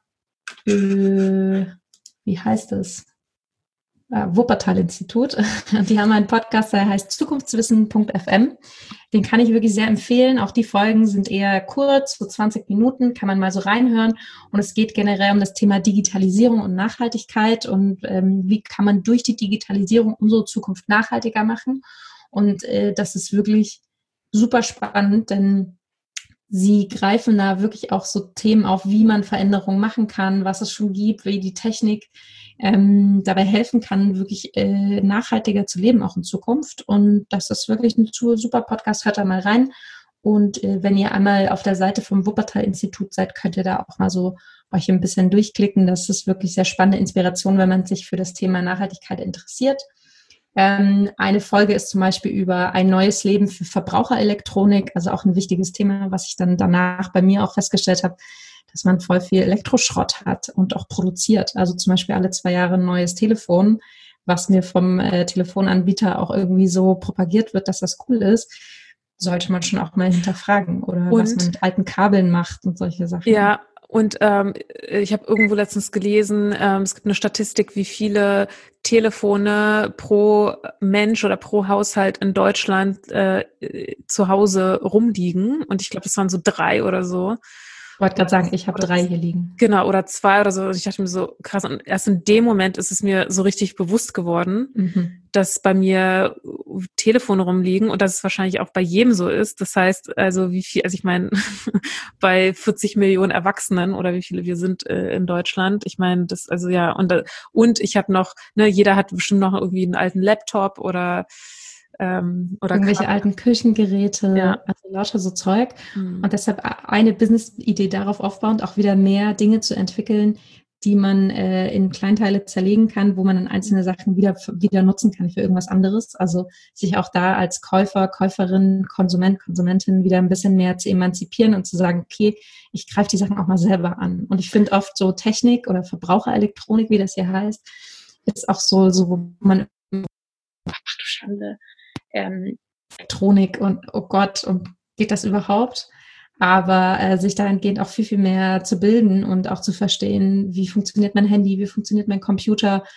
wie heißt es? Wuppertal-Institut. Die haben einen Podcast, der heißt zukunftswissen.fm. Den kann ich wirklich sehr empfehlen. Auch die Folgen sind eher kurz, so 20 Minuten, kann man mal so reinhören. Und es geht generell um das Thema Digitalisierung und Nachhaltigkeit und wie kann man durch die Digitalisierung unsere Zukunft nachhaltiger machen. Und das ist wirklich super spannend, denn sie greifen da wirklich auch so Themen auf, wie man Veränderungen machen kann, was es schon gibt, wie die Technik dabei helfen kann, wirklich nachhaltiger zu leben, auch in Zukunft. Und das ist wirklich ein super Podcast. Hört da mal rein. Und wenn ihr einmal auf der Seite vom Wuppertal-Institut seid, könnt ihr da auch mal so euch ein bisschen durchklicken. Das ist wirklich sehr spannende Inspiration, wenn man sich für das Thema Nachhaltigkeit interessiert. Eine Folge ist zum Beispiel über ein neues Leben für Verbraucherelektronik, also auch ein wichtiges Thema, was ich dann danach bei mir auch festgestellt habe, dass man voll viel Elektroschrott hat und auch produziert. Also zum Beispiel alle 2 Jahre ein neues Telefon, was mir vom Telefonanbieter auch irgendwie so propagiert wird, dass das cool ist, sollte man schon auch mal hinterfragen. Oder was man mit alten Kabeln macht und solche Sachen. Ja, und ich habe irgendwo letztens gelesen, es gibt eine Statistik, wie viele Telefone pro Mensch oder pro Haushalt in Deutschland zu Hause rumliegen. Und ich glaube, das waren so 3 oder so. Ich wollte gerade sagen, ich habe 3 hier liegen. Genau, oder 2 oder so. Und ich dachte mir so, krass, und erst in dem Moment ist es mir so richtig bewusst geworden, dass bei mir Telefone rumliegen und dass es wahrscheinlich auch bei jedem so ist. Das heißt, also wie viel, also ich meine, bei 40 Millionen Erwachsenen oder wie viele wir sind in Deutschland. Ich meine, das, also ja, und ich habe noch, ne, jeder hat bestimmt noch irgendwie einen alten Laptop oder irgendwelche alten Küchengeräte, also lauter so Zeug. Und deshalb eine Business-Idee darauf aufbauend, auch wieder mehr Dinge zu entwickeln, die man in Kleinteile zerlegen kann, wo man dann einzelne Sachen wieder nutzen kann für irgendwas anderes. Also sich auch da als Käufer, Käuferin, Konsument, Konsumentin wieder ein bisschen mehr zu emanzipieren und zu sagen, okay, ich greife die Sachen auch mal selber an. Und ich finde oft so Technik oder Verbraucherelektronik, wie das hier heißt, ist auch so wo man, ach du Schande, Elektronik und oh Gott, und geht das überhaupt? Aber sich dahingehend auch viel, viel mehr zu bilden und auch zu verstehen, wie funktioniert mein Handy, wie funktioniert mein Computer,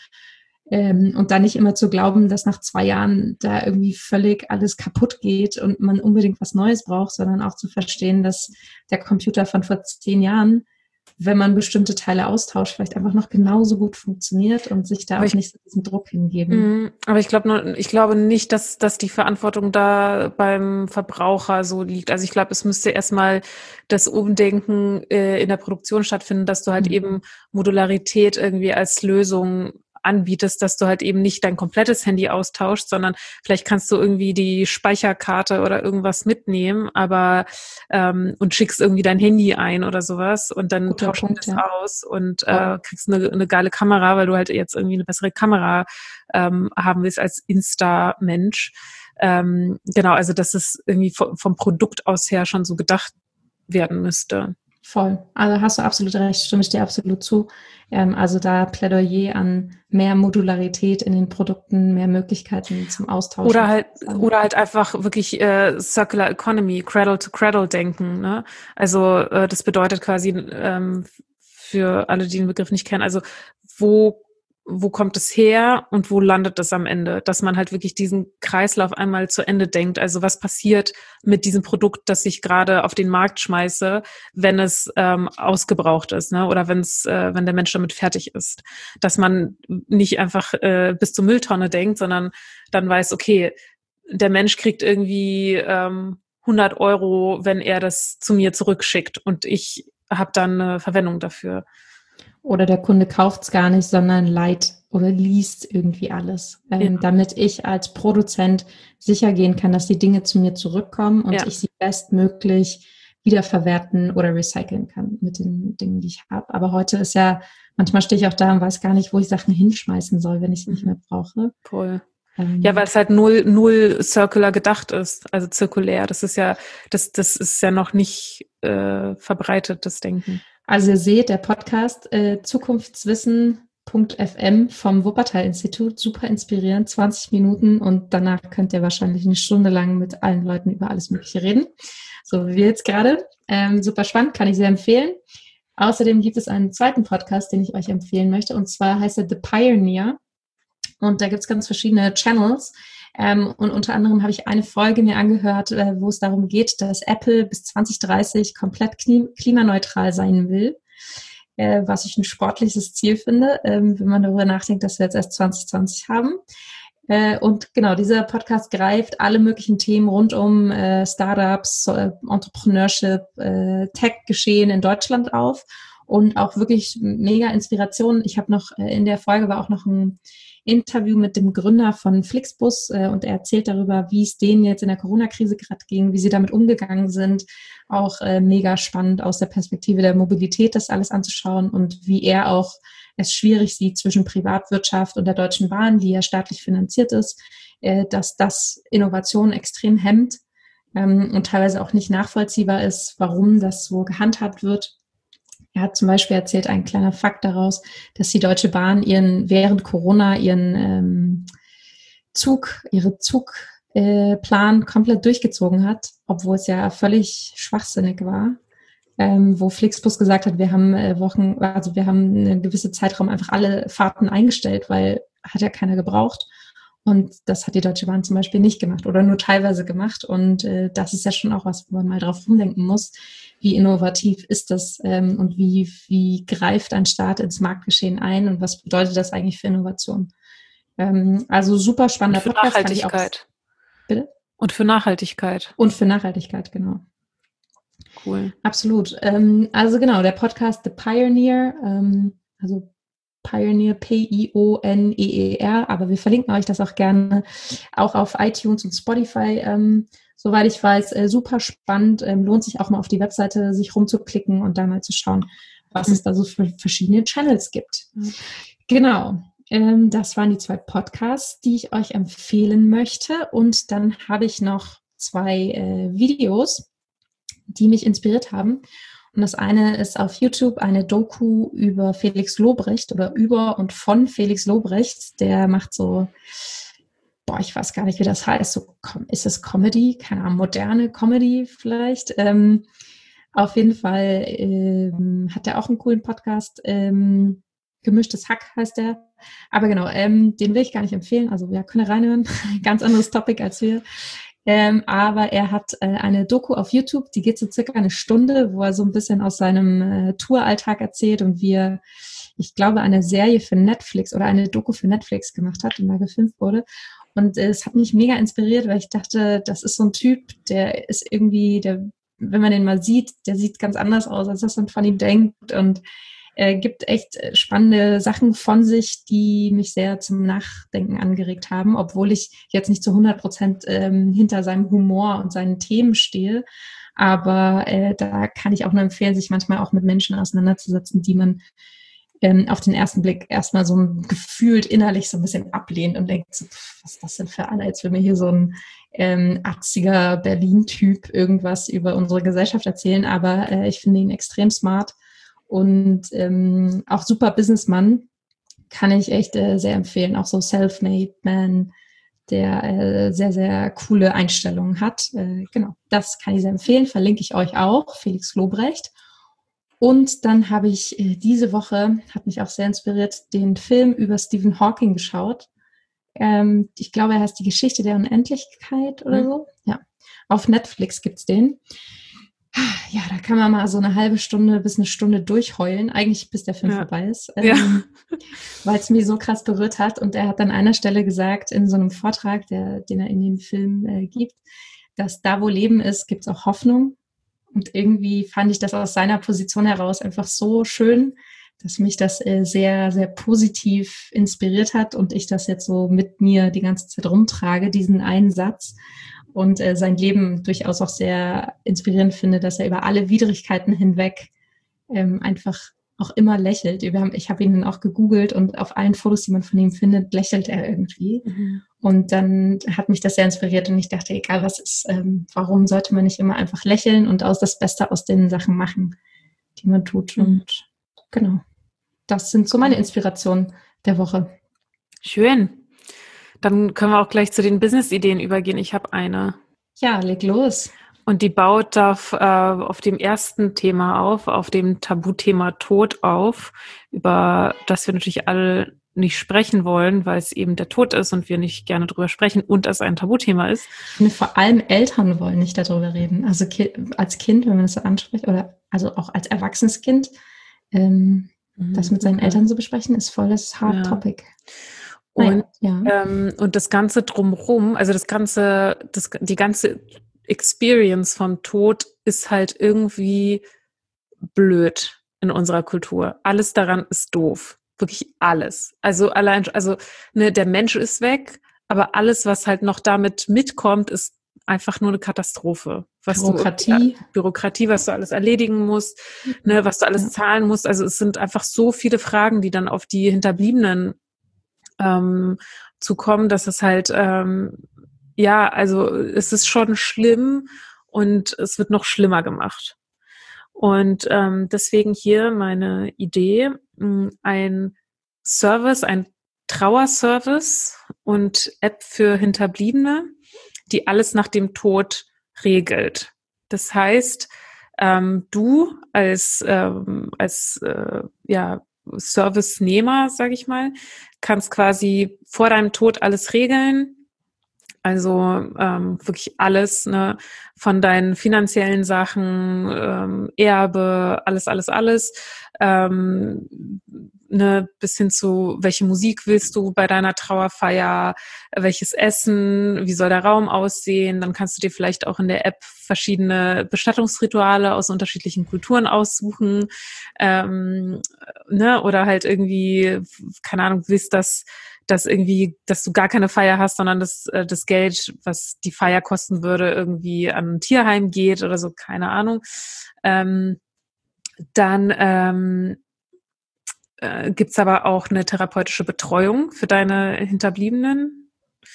und dann nicht immer zu glauben, dass nach 2 Jahren da irgendwie völlig alles kaputt geht und man unbedingt was Neues braucht, sondern auch zu verstehen, dass der Computer von vor 10 Jahren, wenn man bestimmte Teile austauscht, vielleicht einfach noch genauso gut funktioniert und sich da auch nicht so diesen Druck hingeben. Aber ich glaube nicht, dass die Verantwortung da beim Verbraucher so liegt. Also ich glaube, es müsste erstmal das Umdenken in der Produktion stattfinden, dass du halt eben Modularität irgendwie als Lösung anbietest, dass du halt eben nicht dein komplettes Handy austauschst, sondern vielleicht kannst du irgendwie die Speicherkarte oder irgendwas mitnehmen, aber und schickst irgendwie dein Handy ein oder sowas und dann tauschst du das aus und kriegst eine geile Kamera, weil du halt jetzt irgendwie eine bessere Kamera haben willst als Insta-Mensch. Genau, also dass es irgendwie vom Produkt aus her schon so gedacht werden müsste. Voll. Also hast du absolut recht, stimme ich dir absolut zu. Also da Plädoyer an mehr Modularität in den Produkten, mehr Möglichkeiten zum Austausch. Oder halt einfach wirklich Circular Economy, Cradle to Cradle denken. Ne? Also das bedeutet quasi für alle, die den Begriff nicht kennen, also wo kommt es her und wo landet es am Ende? Dass man halt wirklich diesen Kreislauf einmal zu Ende denkt. Also was passiert mit diesem Produkt, das ich gerade auf den Markt schmeiße, wenn es ausgebraucht ist, ne? Oder wenn der Mensch damit fertig ist. Dass man nicht einfach bis zur Mülltonne denkt, sondern dann weiß, okay, der Mensch kriegt irgendwie 100 €, wenn er das zu mir zurückschickt und ich habe dann eine Verwendung dafür. Oder der Kunde kauft es gar nicht, sondern leiht oder liest irgendwie alles, damit ich als Produzent sicher gehen kann, dass die Dinge zu mir zurückkommen und ich sie bestmöglich wiederverwerten oder recyceln kann mit den Dingen, die ich habe. Aber heute ist ja, manchmal stehe ich auch da und weiß gar nicht, wo ich Sachen hinschmeißen soll, wenn ich sie nicht mehr brauche. Voll. Ja, weil es halt null circular gedacht ist, also zirkulär. Das ist ja noch nicht verbreitet, das Denken. Also ihr seht, der Podcast Zukunftswissen.fm vom Wuppertal-Institut, super inspirierend, 20 Minuten und danach könnt ihr wahrscheinlich eine Stunde lang mit allen Leuten über alles Mögliche reden. So wie wir jetzt gerade. Super spannend, kann ich sehr empfehlen. Außerdem gibt es einen zweiten Podcast, den ich euch empfehlen möchte, und zwar heißt er The Pioneer. Und da gibt es ganz verschiedene Channels. Und unter anderem habe ich eine Folge mir angehört, wo es darum geht, dass Apple bis 2030 komplett klimaneutral sein will, was ich ein sportliches Ziel finde, wenn man darüber nachdenkt, dass wir jetzt erst 2020 haben. Und genau, dieser Podcast greift alle möglichen Themen rund um Startups, Entrepreneurship, Tech-Geschehen in Deutschland auf und auch wirklich mega Inspiration. Ich habe noch, in der Folge war auch noch ein Interview mit dem Gründer von Flixbus und er erzählt darüber, wie es denen jetzt in der Corona-Krise gerade ging, wie sie damit umgegangen sind. Auch mega spannend aus der Perspektive der Mobilität, das alles anzuschauen und wie er auch es schwierig sieht zwischen Privatwirtschaft und der Deutschen Bahn, die ja staatlich finanziert ist, dass das Innovation extrem hemmt und teilweise auch nicht nachvollziehbar ist, warum das so gehandhabt wird. Er hat zum Beispiel erzählt, ein kleiner Fakt daraus, dass die Deutsche Bahn während Corona ihren ihre Zugplan komplett durchgezogen hat, obwohl es ja völlig schwachsinnig war. Wo Flixbus gesagt hat, wir haben wir haben einen gewissen Zeitraum einfach alle Fahrten eingestellt, weil hat ja keiner gebraucht. Und das hat die Deutsche Bahn zum Beispiel nicht gemacht oder nur teilweise gemacht. Und das ist ja schon auch was, wo man mal drauf rumdenken muss. Wie innovativ ist das und wie greift ein Staat ins Marktgeschehen ein und was bedeutet das eigentlich für Innovation? Also super spannender Podcast. Und für Nachhaltigkeit. Bitte? Und für Nachhaltigkeit. Und für Nachhaltigkeit, genau. Cool. Absolut. Also genau, der Podcast The Pioneer, also Pioneer, Pioneer, aber wir verlinken euch das auch gerne auch auf iTunes und Spotify. Soweit ich weiß, super spannend. Lohnt sich auch mal auf die Webseite sich rumzuklicken und da mal zu schauen, was es da so für verschiedene Channels gibt. Genau. Das waren die 2 Podcasts, die ich euch empfehlen möchte. Und dann habe ich noch 2 Videos, die mich inspiriert haben. Und das eine ist auf YouTube eine Doku über Felix Lobrecht oder über und von Felix Lobrecht. Der macht so, ich weiß gar nicht, wie das heißt. So, ist es Comedy? Keine Ahnung, moderne Comedy vielleicht. Auf jeden Fall hat er auch einen coolen Podcast. Gemischtes Hack heißt der. Aber genau, den will ich gar nicht empfehlen. Also ja, könnt ihr reinhören. Ganz anderes Topic als wir. Aber er hat eine Doku auf YouTube, die geht so circa eine Stunde, wo er so ein bisschen aus seinem Touralltag erzählt und wie er, ich glaube, eine Serie für Netflix oder eine Doku für Netflix gemacht hat und da gefilmt wurde. Und es hat mich mega inspiriert, weil ich dachte, das ist so ein Typ, der ist irgendwie, wenn man den mal sieht, der sieht ganz anders aus, als das man von ihm denkt und gibt echt spannende Sachen von sich, die mich sehr zum Nachdenken angeregt haben, obwohl ich jetzt nicht zu 100% hinter seinem Humor und seinen Themen stehe. Aber da kann ich auch nur empfehlen, sich manchmal auch mit Menschen auseinanderzusetzen, die man auf den ersten Blick erstmal so gefühlt innerlich so ein bisschen ablehnt und denkt, so, was ist das denn für einer? Jetzt will mir hier so ein atziger Berlin-Typ irgendwas über unsere Gesellschaft erzählen. Aber ich finde ihn extrem smart. Und auch super Businessmann, kann ich echt sehr empfehlen. Auch so Self-Made Man, der sehr, sehr coole Einstellungen hat. Genau, das kann ich sehr empfehlen. Verlinke ich euch auch, Felix Lobrecht. Und dann habe ich diese Woche, hat mich auch sehr inspiriert, den Film über Stephen Hawking geschaut. Ich glaube, er heißt Die Geschichte der Unendlichkeit oder so. Ja, auf Netflix gibt's den. Ja, da kann man mal so eine halbe Stunde bis eine Stunde durchheulen, eigentlich bis der Film vorbei ist, weil es mich so krass berührt hat. Und er hat an einer Stelle gesagt, in so einem Vortrag, den er in dem Film gibt, dass da, wo Leben ist, gibt es auch Hoffnung. Und irgendwie fand ich das aus seiner Position heraus einfach so schön, dass mich das sehr, sehr positiv inspiriert hat und ich das jetzt so mit mir die ganze Zeit rumtrage, diesen einen Satz. Und sein Leben durchaus auch sehr inspirierend finde, dass er über alle Widrigkeiten hinweg einfach auch immer lächelt. Ich habe ihn dann auch gegoogelt und auf allen Fotos, die man von ihm findet, lächelt er irgendwie. Mhm. Und dann hat mich das sehr inspiriert und ich dachte, egal was ist, warum sollte man nicht immer einfach lächeln und das Beste aus den Sachen machen, die man tut. Mhm. Und genau, das sind so meine Inspirationen der Woche. Schön. Dann können wir auch gleich zu den Business-Ideen übergehen. Ich habe eine. Ja, leg los. Und die baut auf dem ersten Thema auf dem Tabuthema Tod auf, über das wir natürlich alle nicht sprechen wollen, weil es eben der Tod ist und wir nicht gerne drüber sprechen und es ein Tabuthema ist. Ich finde, vor allem Eltern wollen nicht darüber reden. Also als Kind, wenn man das so anspricht, oder also auch als erwachsenes Kind, das mit seinen Eltern zu besprechen, ist voll das Hard Topic. Und, und das Ganze drumherum, also die ganze Experience vom Tod ist halt irgendwie blöd in unserer Kultur. Alles daran ist doof. Wirklich alles. Also der Mensch ist weg, aber alles, was halt noch damit mitkommt, ist einfach nur eine Katastrophe. Bürokratie, was du alles erledigen musst, was du alles zahlen musst. Also es sind einfach so viele Fragen, die dann auf die Hinterbliebenen zu kommen, dass es halt, es ist schon schlimm und es wird noch schlimmer gemacht. Und deswegen hier meine Idee, ein Service, ein Trauerservice und App für Hinterbliebene, die alles nach dem Tod regelt. Das heißt, du als Servicenehmer, sage ich mal, kannst quasi vor deinem Tod alles regeln. Also wirklich alles, ne, von deinen finanziellen Sachen, Erbe, alles. Ne, bis hin zu, welche Musik willst du bei deiner Trauerfeier, welches Essen, wie soll der Raum aussehen. Dann kannst du dir vielleicht auch in der App verschiedene Bestattungsrituale aus unterschiedlichen Kulturen aussuchen, ne, oder halt irgendwie, keine Ahnung, willst dass du gar keine Feier hast, sondern das Geld, was die Feier kosten würde, irgendwie an ein Tierheim geht oder so, keine Ahnung. Dann gibt's aber auch eine therapeutische Betreuung für deine Hinterbliebenen.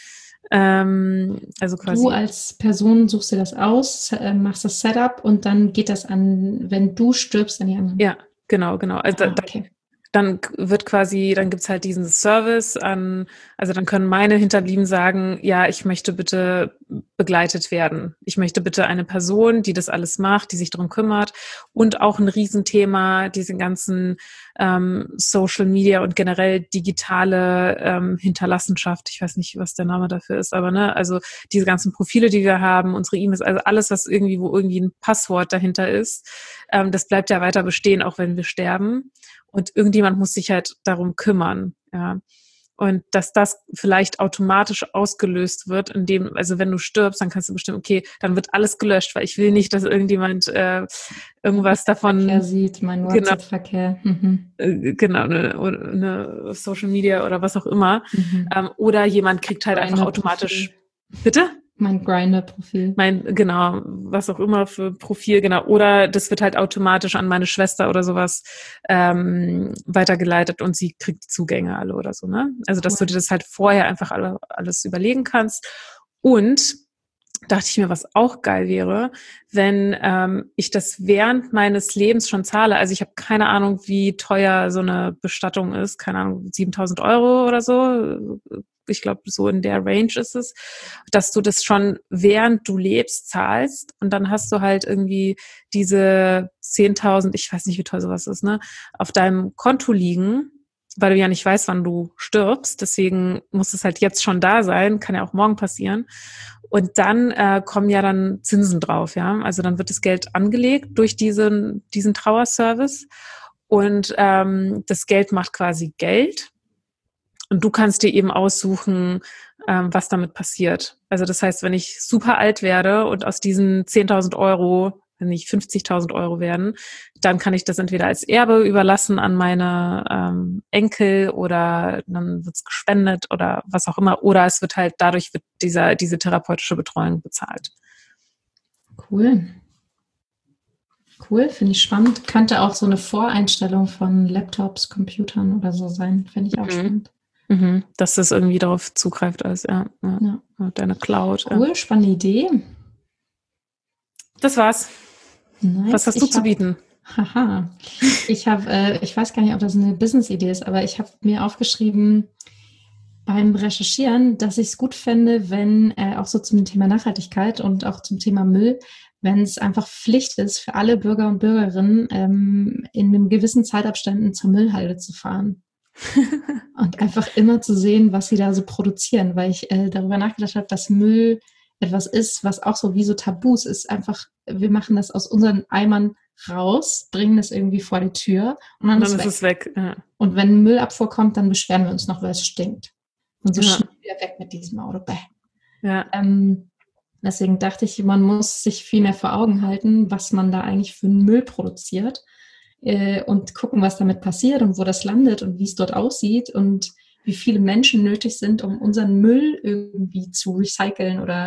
Also quasi. Du als Person suchst dir das aus, machst das Setup und dann geht das an, wenn du stirbst, an die anderen. Ja, genau. Also Okay. dann gibt's halt diesen Service also dann können meine Hinterbliebenen sagen, ja, ich möchte bitte begleitet werden. Ich möchte bitte eine Person, die das alles macht, die sich darum kümmert, und auch ein Riesenthema, diesen ganzen Social Media und generell digitale Hinterlassenschaft. Ich weiß nicht, was der Name dafür ist, aber ne, also diese ganzen Profile, die wir haben, unsere E-Mails, also alles, was wo irgendwie ein Passwort dahinter ist, das bleibt ja weiter bestehen, auch wenn wir sterben. Und irgendjemand muss sich halt darum kümmern, ja. Und dass das vielleicht automatisch ausgelöst wird, also wenn du stirbst, dann kannst du bestimmen, okay, dann wird alles gelöscht, weil ich will nicht, dass irgendjemand irgendwas davon Verkehr sieht, mein WhatsApp-Verkehr. Genau, eine Social Media oder was auch immer. Oder jemand kriegt halt einfach automatisch. Bitte? Mein Grindr-Profil. Genau, was auch immer für Profil, genau. Oder das wird halt automatisch an meine Schwester oder sowas weitergeleitet und sie kriegt die Zugänge alle oder so, ne? Also, dass du dir das halt vorher einfach alles überlegen kannst. Und dachte ich mir, was auch geil wäre, wenn ich das während meines Lebens schon zahle. Also ich habe keine Ahnung, wie teuer so eine Bestattung ist. Keine Ahnung, 7.000 € oder so. Ich glaube, so in der Range ist es, dass du das schon während du lebst zahlst und dann hast du halt irgendwie diese 10.000, ich weiß nicht, wie teuer sowas ist, ne, auf deinem Konto liegen, weil du ja nicht weißt, wann du stirbst. Deswegen muss es halt jetzt schon da sein, kann ja auch morgen passieren. Und dann kommen ja dann Zinsen drauf, ja. Also dann wird das Geld angelegt durch diesen Trauerservice und das Geld macht quasi Geld. Und du kannst dir eben aussuchen, was damit passiert. Also das heißt, wenn ich super alt werde und aus diesen 10.000 €, wenn nicht 50.000 € werden, dann kann ich das entweder als Erbe überlassen an meine Enkel oder dann wird's gespendet oder was auch immer. Oder es wird halt, dadurch wird diese therapeutische Betreuung bezahlt. Cool, finde ich spannend. Könnte auch so eine Voreinstellung von Laptops, Computern oder so sein. Finde ich auch spannend. Dass das irgendwie darauf zugreift als deine Cloud. Cool, spannende Idee. Das war's. Nice. Was hast du zu bieten? Haha. Ich weiß gar nicht, ob das eine Business-Idee ist, aber ich habe mir aufgeschrieben beim Recherchieren, dass ich es gut fände, wenn auch so zum Thema Nachhaltigkeit und auch zum Thema Müll, wenn es einfach Pflicht ist für alle Bürger und Bürgerinnen, in einem gewissen Zeitabständen zur Müllhalde zu fahren. Und einfach immer zu sehen, was sie da so produzieren, weil ich darüber nachgedacht habe, dass Müll etwas ist, was auch so wie so Tabus ist. Einfach, wir machen das aus unseren Eimern raus, bringen das irgendwie vor die Tür und dann ist es weg. Ja. Und wenn Müllabfuhr kommt, dann beschweren wir uns noch, weil es stinkt. Und so schnell wieder weg mit diesem Auto. Ja. Deswegen dachte ich, man muss sich viel mehr vor Augen halten, was man da eigentlich für Müll produziert. Und gucken, was damit passiert und wo das landet und wie es dort aussieht und wie viele Menschen nötig sind, um unseren Müll irgendwie zu recyceln oder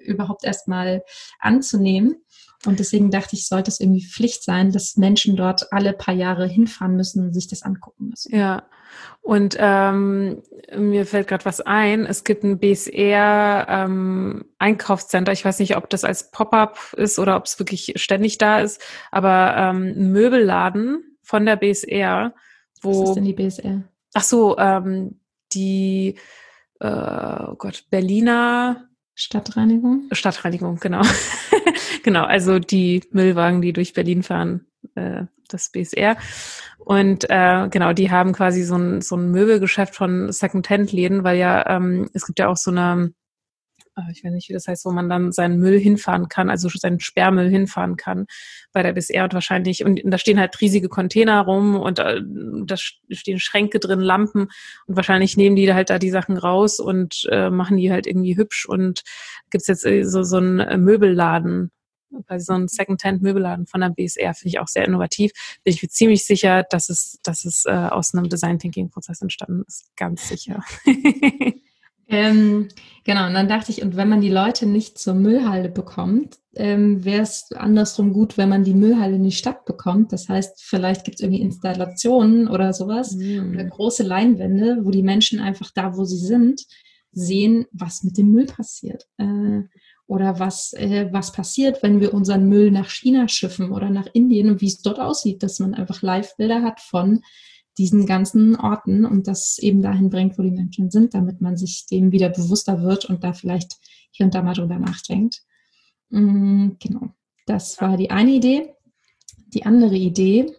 überhaupt erstmal anzunehmen. Und deswegen dachte ich, sollte es irgendwie Pflicht sein, dass Menschen dort alle paar Jahre hinfahren müssen und sich das angucken müssen. Ja, und mir fällt gerade was ein. Es gibt ein BSR Einkaufscenter. Ich weiß nicht, ob das als Pop-up ist oder ob es wirklich ständig da ist, aber ein Möbelladen von der BSR, Was ist wo, denn die BSR? ach so, die, oh Gott, Berliner Stadtreinigung, genau. Genau, also die Müllwagen, die durch Berlin fahren, das BSR. Und genau, die haben quasi so ein Möbelgeschäft von Second-Hand-Läden, weil ja, es gibt ja auch so eine, ich weiß nicht, wie das heißt, wo man dann seinen Müll hinfahren kann, also seinen Sperrmüll hinfahren kann bei der BSR und wahrscheinlich, und da stehen halt riesige Container rum und da stehen Schränke drin, Lampen und wahrscheinlich nehmen die halt da die Sachen raus und machen die halt irgendwie hübsch und gibt's jetzt so einen Möbelladen, quasi so einen Second-Hand-Möbelladen von der BSR, finde ich auch sehr innovativ. Bin ich mir ziemlich sicher, dass es aus einem Design-Thinking-Prozess entstanden ist, ganz sicher. Genau, und dann dachte ich, und wenn man die Leute nicht zur Müllhalde bekommt, wäre es andersrum gut, wenn man die Müllhalde in die Stadt bekommt. Das heißt, vielleicht gibt es irgendwie Installationen oder sowas oder große Leinwände, wo die Menschen einfach da, wo sie sind, sehen, was mit dem Müll passiert. Oder was passiert, wenn wir unseren Müll nach China schiffen oder nach Indien und wie es dort aussieht, dass man einfach Live-Bilder hat von diesen ganzen Orten und das eben dahin bringt, wo die Menschen sind, damit man sich dem wieder bewusster wird und da vielleicht hier und da mal drüber nachdenkt. Genau, das war die eine Idee. Die andere Idee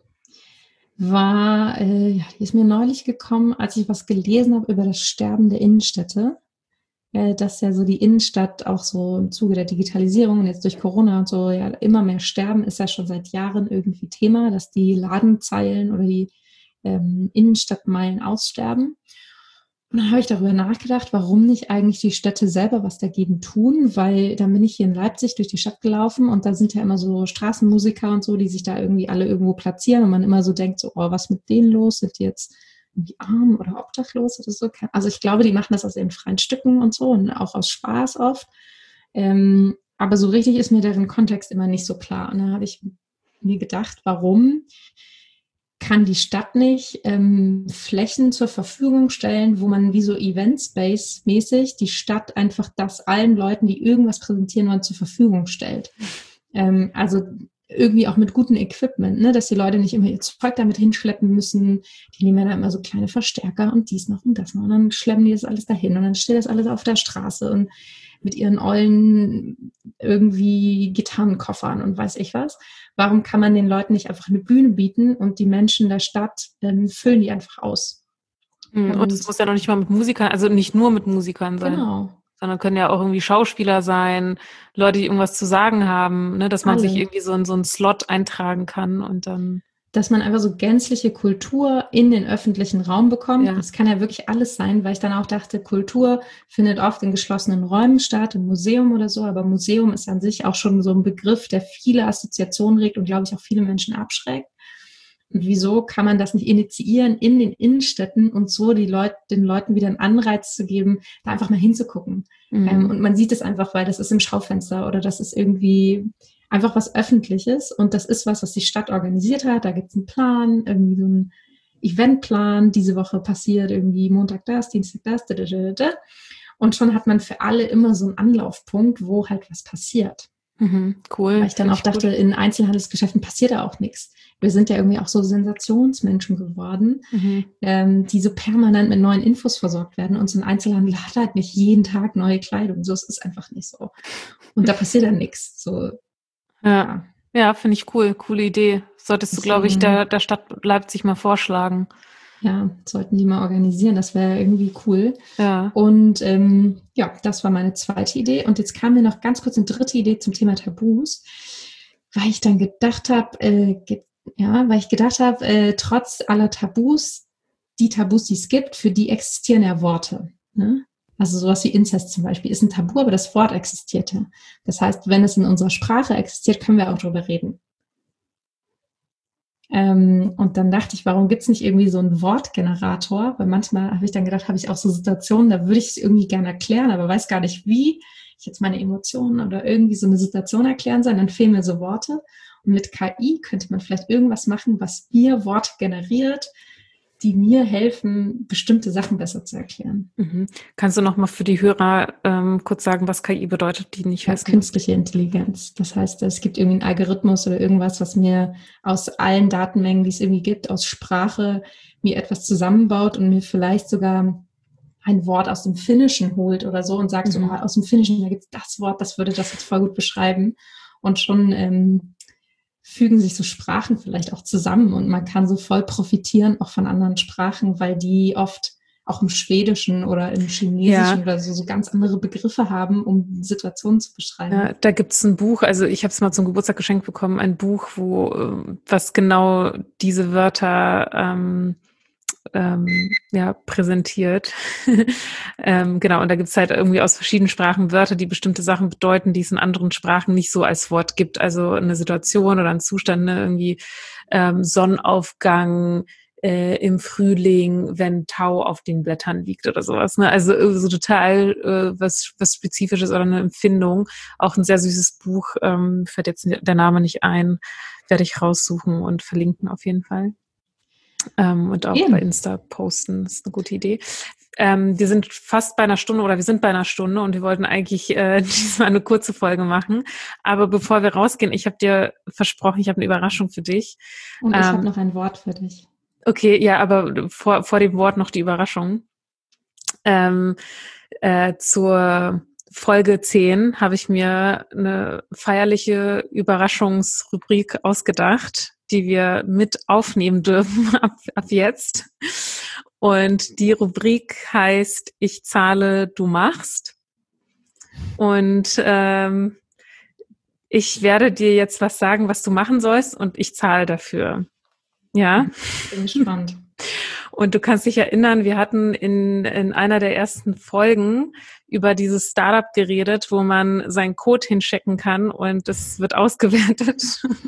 war, die ist mir neulich gekommen, als ich was gelesen habe über das Sterben der Innenstädte, dass ja so die Innenstadt auch so im Zuge der Digitalisierung und jetzt durch Corona und so ja immer mehr sterben, ist ja schon seit Jahren irgendwie Thema, dass die Ladenzeilen oder die Innenstadtmeilen aussterben. Und dann habe ich darüber nachgedacht, warum nicht eigentlich die Städte selber was dagegen tun, weil dann bin ich hier in Leipzig durch die Stadt gelaufen und da sind ja immer so Straßenmusiker und so, die sich da irgendwie alle irgendwo platzieren und man immer so denkt, so, oh, was mit denen los? Sind die jetzt irgendwie arm oder obdachlos oder so? Also ich glaube, die machen das aus ihren freien Stücken und so und auch aus Spaß oft. Aber so richtig ist mir deren Kontext immer nicht so klar. Und dann habe ich mir gedacht, warum kann die Stadt nicht Flächen zur Verfügung stellen, wo man wie so Event-Space-mäßig die Stadt einfach das allen Leuten, die irgendwas präsentieren wollen, zur Verfügung stellt. Also irgendwie auch mit gutem Equipment, ne? Dass die Leute nicht immer ihr Zeug damit hinschleppen müssen. Die nehmen ja dann immer so kleine Verstärker und dies noch und das noch. Und dann schleppen die das alles dahin und dann steht das alles auf der Straße und mit ihren ollen irgendwie Gitarrenkoffern und weiß ich was. Warum kann man den Leuten nicht einfach eine Bühne bieten und die Menschen der Stadt füllen die einfach aus? Und es muss ja noch nicht mal mit Musikern, also nicht nur mit Musikern sein. Genau. Sondern können ja auch irgendwie Schauspieler sein, Leute, die irgendwas zu sagen haben, ne, dass man sich irgendwie so in so einen Slot eintragen kann und dann... Dass man einfach so gänzliche Kultur in den öffentlichen Raum bekommt. Ja. Das kann ja wirklich alles sein, weil ich dann auch dachte, Kultur findet oft in geschlossenen Räumen statt, im Museum oder so, aber Museum ist an sich auch schon so ein Begriff, der viele Assoziationen regt und, glaube ich, auch viele Menschen abschreckt. Und wieso kann man das nicht initiieren in den Innenstädten und so den Leuten wieder einen Anreiz zu geben, da einfach mal hinzugucken. Und man sieht es einfach, weil das ist im Schaufenster oder das ist irgendwie einfach was Öffentliches und das ist was die Stadt organisiert hat. Da gibt es einen Plan, irgendwie so einen Eventplan. Diese Woche passiert irgendwie Montag das, Dienstag das, und schon hat man für alle immer so einen Anlaufpunkt, wo halt was passiert. Cool. Weil ich dann auch dachte, in Einzelhandelsgeschäften passiert da auch nichts. Wir sind ja irgendwie auch so Sensationsmenschen geworden, die so permanent mit neuen Infos versorgt werden. Und so ein Einzelhandel hat halt nicht jeden Tag neue Kleidung. So, es ist einfach nicht so. Und da passiert dann nichts. So, ja, finde ich cool. Coole Idee. Solltest du, glaube ich, der Stadt Leipzig mal vorschlagen. Ja, sollten die mal organisieren. Das wäre irgendwie cool. Ja. Und das war meine zweite Idee. Und jetzt kam mir noch ganz kurz eine dritte Idee zum Thema Tabus, weil ich dann gedacht habe, trotz aller Tabus, die es gibt, für die existieren ja Worte. Ne? Also sowas wie Inzest zum Beispiel ist ein Tabu, aber das Wort existiert ja. Das heißt, wenn es in unserer Sprache existiert, können wir auch drüber reden. Und dann dachte ich, warum gibt es nicht irgendwie so einen Wortgenerator? Weil manchmal habe ich dann gedacht, habe ich auch so Situationen, da würde ich es irgendwie gerne erklären, aber weiß gar nicht wie. ich jetzt meine Emotionen oder irgendwie so eine Situation erklären soll, dann fehlen mir so Worte. Und mit KI könnte man vielleicht irgendwas machen, was mir Worte generiert, die mir helfen, bestimmte Sachen besser zu erklären. Mhm. Kannst du noch mal für die Hörer kurz sagen, was KI bedeutet, die nicht wissen? Künstliche Intelligenz. Das heißt, es gibt irgendwie einen Algorithmus oder irgendwas, was mir aus allen Datenmengen, die es irgendwie gibt, aus Sprache, mir etwas zusammenbaut und mir vielleicht sogar ein Wort aus dem Finnischen holt oder so und sagt, so, aus dem Finnischen, da gibt es das Wort, das würde das jetzt voll gut beschreiben. Und schon fügen sich so Sprachen vielleicht auch zusammen und man kann so voll profitieren auch von anderen Sprachen, weil die oft auch im Schwedischen oder im Chinesischen oder so ganz andere Begriffe haben, um Situationen zu beschreiben. Ja, da gibt's ein Buch, also ich habe es mal zum Geburtstag geschenkt bekommen, ein Buch, was genau diese Wörter präsentiert. Genau, und da gibt's halt irgendwie aus verschiedenen Sprachen Wörter, die bestimmte Sachen bedeuten, die es in anderen Sprachen nicht so als Wort gibt. Also eine Situation oder ein Zustand, ne, irgendwie Sonnenaufgang im Frühling, wenn Tau auf den Blättern liegt oder sowas. Ne? Also so total was Spezifisches oder eine Empfindung. Auch ein sehr süßes Buch, fällt jetzt der Name nicht ein, werde ich raussuchen und verlinken auf jeden Fall. Und auch bei Insta posten, das ist eine gute Idee. Wir sind fast bei einer Stunde oder wir sind bei einer Stunde und wir wollten eigentlich diesmal eine kurze Folge machen. Aber bevor wir rausgehen, ich habe dir versprochen, ich habe eine Überraschung für dich. Und ich habe noch ein Wort für dich. Okay, ja, aber vor dem Wort noch die Überraschung. Zur Folge 10 habe ich mir eine feierliche Überraschungsrubrik ausgedacht, die wir mit aufnehmen dürfen ab jetzt. Und die Rubrik heißt Ich zahle, du machst. Und ich werde dir jetzt was sagen, was du machen sollst und ich zahle dafür. Ja? Bin gespannt. Und du kannst dich erinnern, wir hatten in einer der ersten Folgen über dieses Startup geredet, wo man seinen Code hinschicken kann und das wird ausgewertet.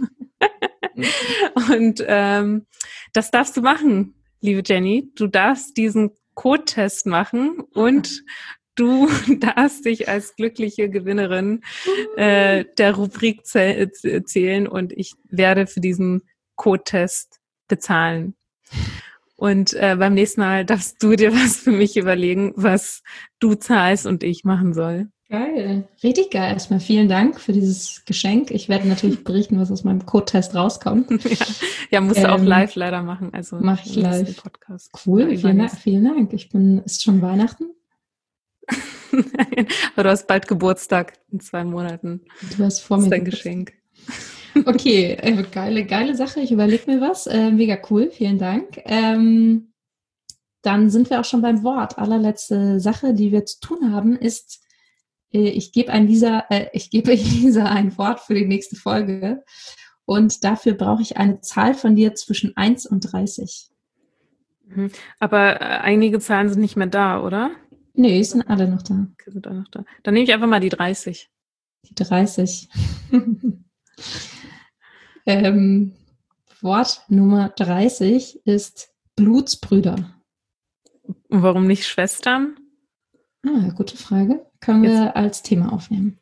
Und das darfst du machen, liebe Jenny. Du darfst diesen Code-Test machen und du darfst dich als glückliche Gewinnerin der Rubrik zählen und ich werde für diesen Code-Test bezahlen. Und beim nächsten Mal darfst du dir was für mich überlegen, was du zahlst und ich machen soll. Geil, richtig geil. Erstmal vielen Dank für dieses Geschenk. Ich werde natürlich berichten, was aus meinem Code-Test rauskommt. Ja, musst du auch live leider machen. Also mache ich live. Podcast. Cool, vielen Dank. Ist schon Weihnachten? Aber du hast bald Geburtstag in 2 Monaten. Du hast vor mir. Das ist dein Geschenk. Okay, geile Sache. Ich überlege mir was. Mega cool, vielen Dank. Dann sind wir auch schon beim Wort. Allerletzte Sache, die wir zu tun haben, ist, ich gebe Lisa ein Wort für die nächste Folge. Und dafür brauche ich eine Zahl von dir zwischen 1 und 30. Aber einige Zahlen sind nicht mehr da, oder? Nee, sind alle noch da. Okay, sind alle noch da. Dann nehme ich einfach mal die 30. Die 30. Wort Nummer 30 ist Blutsbrüder. Und warum nicht Schwestern? Gute Frage. Können wir als Thema aufnehmen.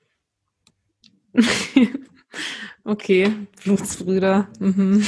Okay, Blutsbrüder. Mhm.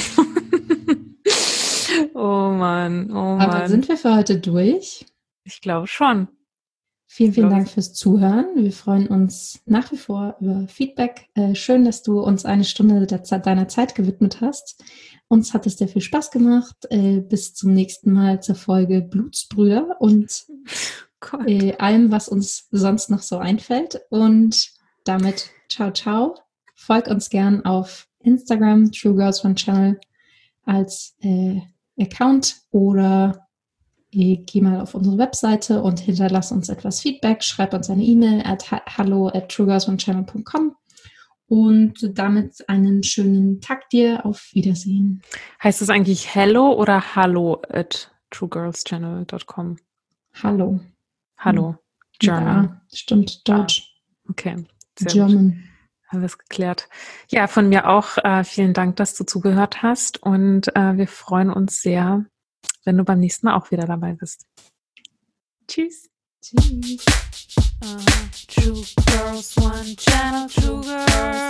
Oh Mann. Aber sind wir für heute durch? Ich glaube schon. Vielen Dank fürs Zuhören. Wir freuen uns nach wie vor über Feedback. Schön, dass du uns eine Stunde deiner Zeit gewidmet hast. Uns hat es sehr viel Spaß gemacht. Bis zum nächsten Mal zur Folge Blutsbrüder und allem, was uns sonst noch so einfällt. Und damit ciao, ciao. Folgt uns gern auf Instagram, True Girls One Channel als Account oder geh mal auf unsere Webseite und hinterlass uns etwas Feedback. Schreib uns eine E-Mail hello@truegirlsonechannel.com und damit einen schönen Tag dir. Auf Wiedersehen. Heißt es eigentlich hello oder hello@truegirlschannel.com? Hallo. Hallo. German. Ja, stimmt, Deutsch. Okay. German. Gut. Haben wir es geklärt. Ja, von mir auch vielen Dank, dass du zugehört hast und wir freuen uns sehr, wenn du beim nächsten Mal auch wieder dabei bist. Tschüss. Tschüss. True Girls One Channel, True Girls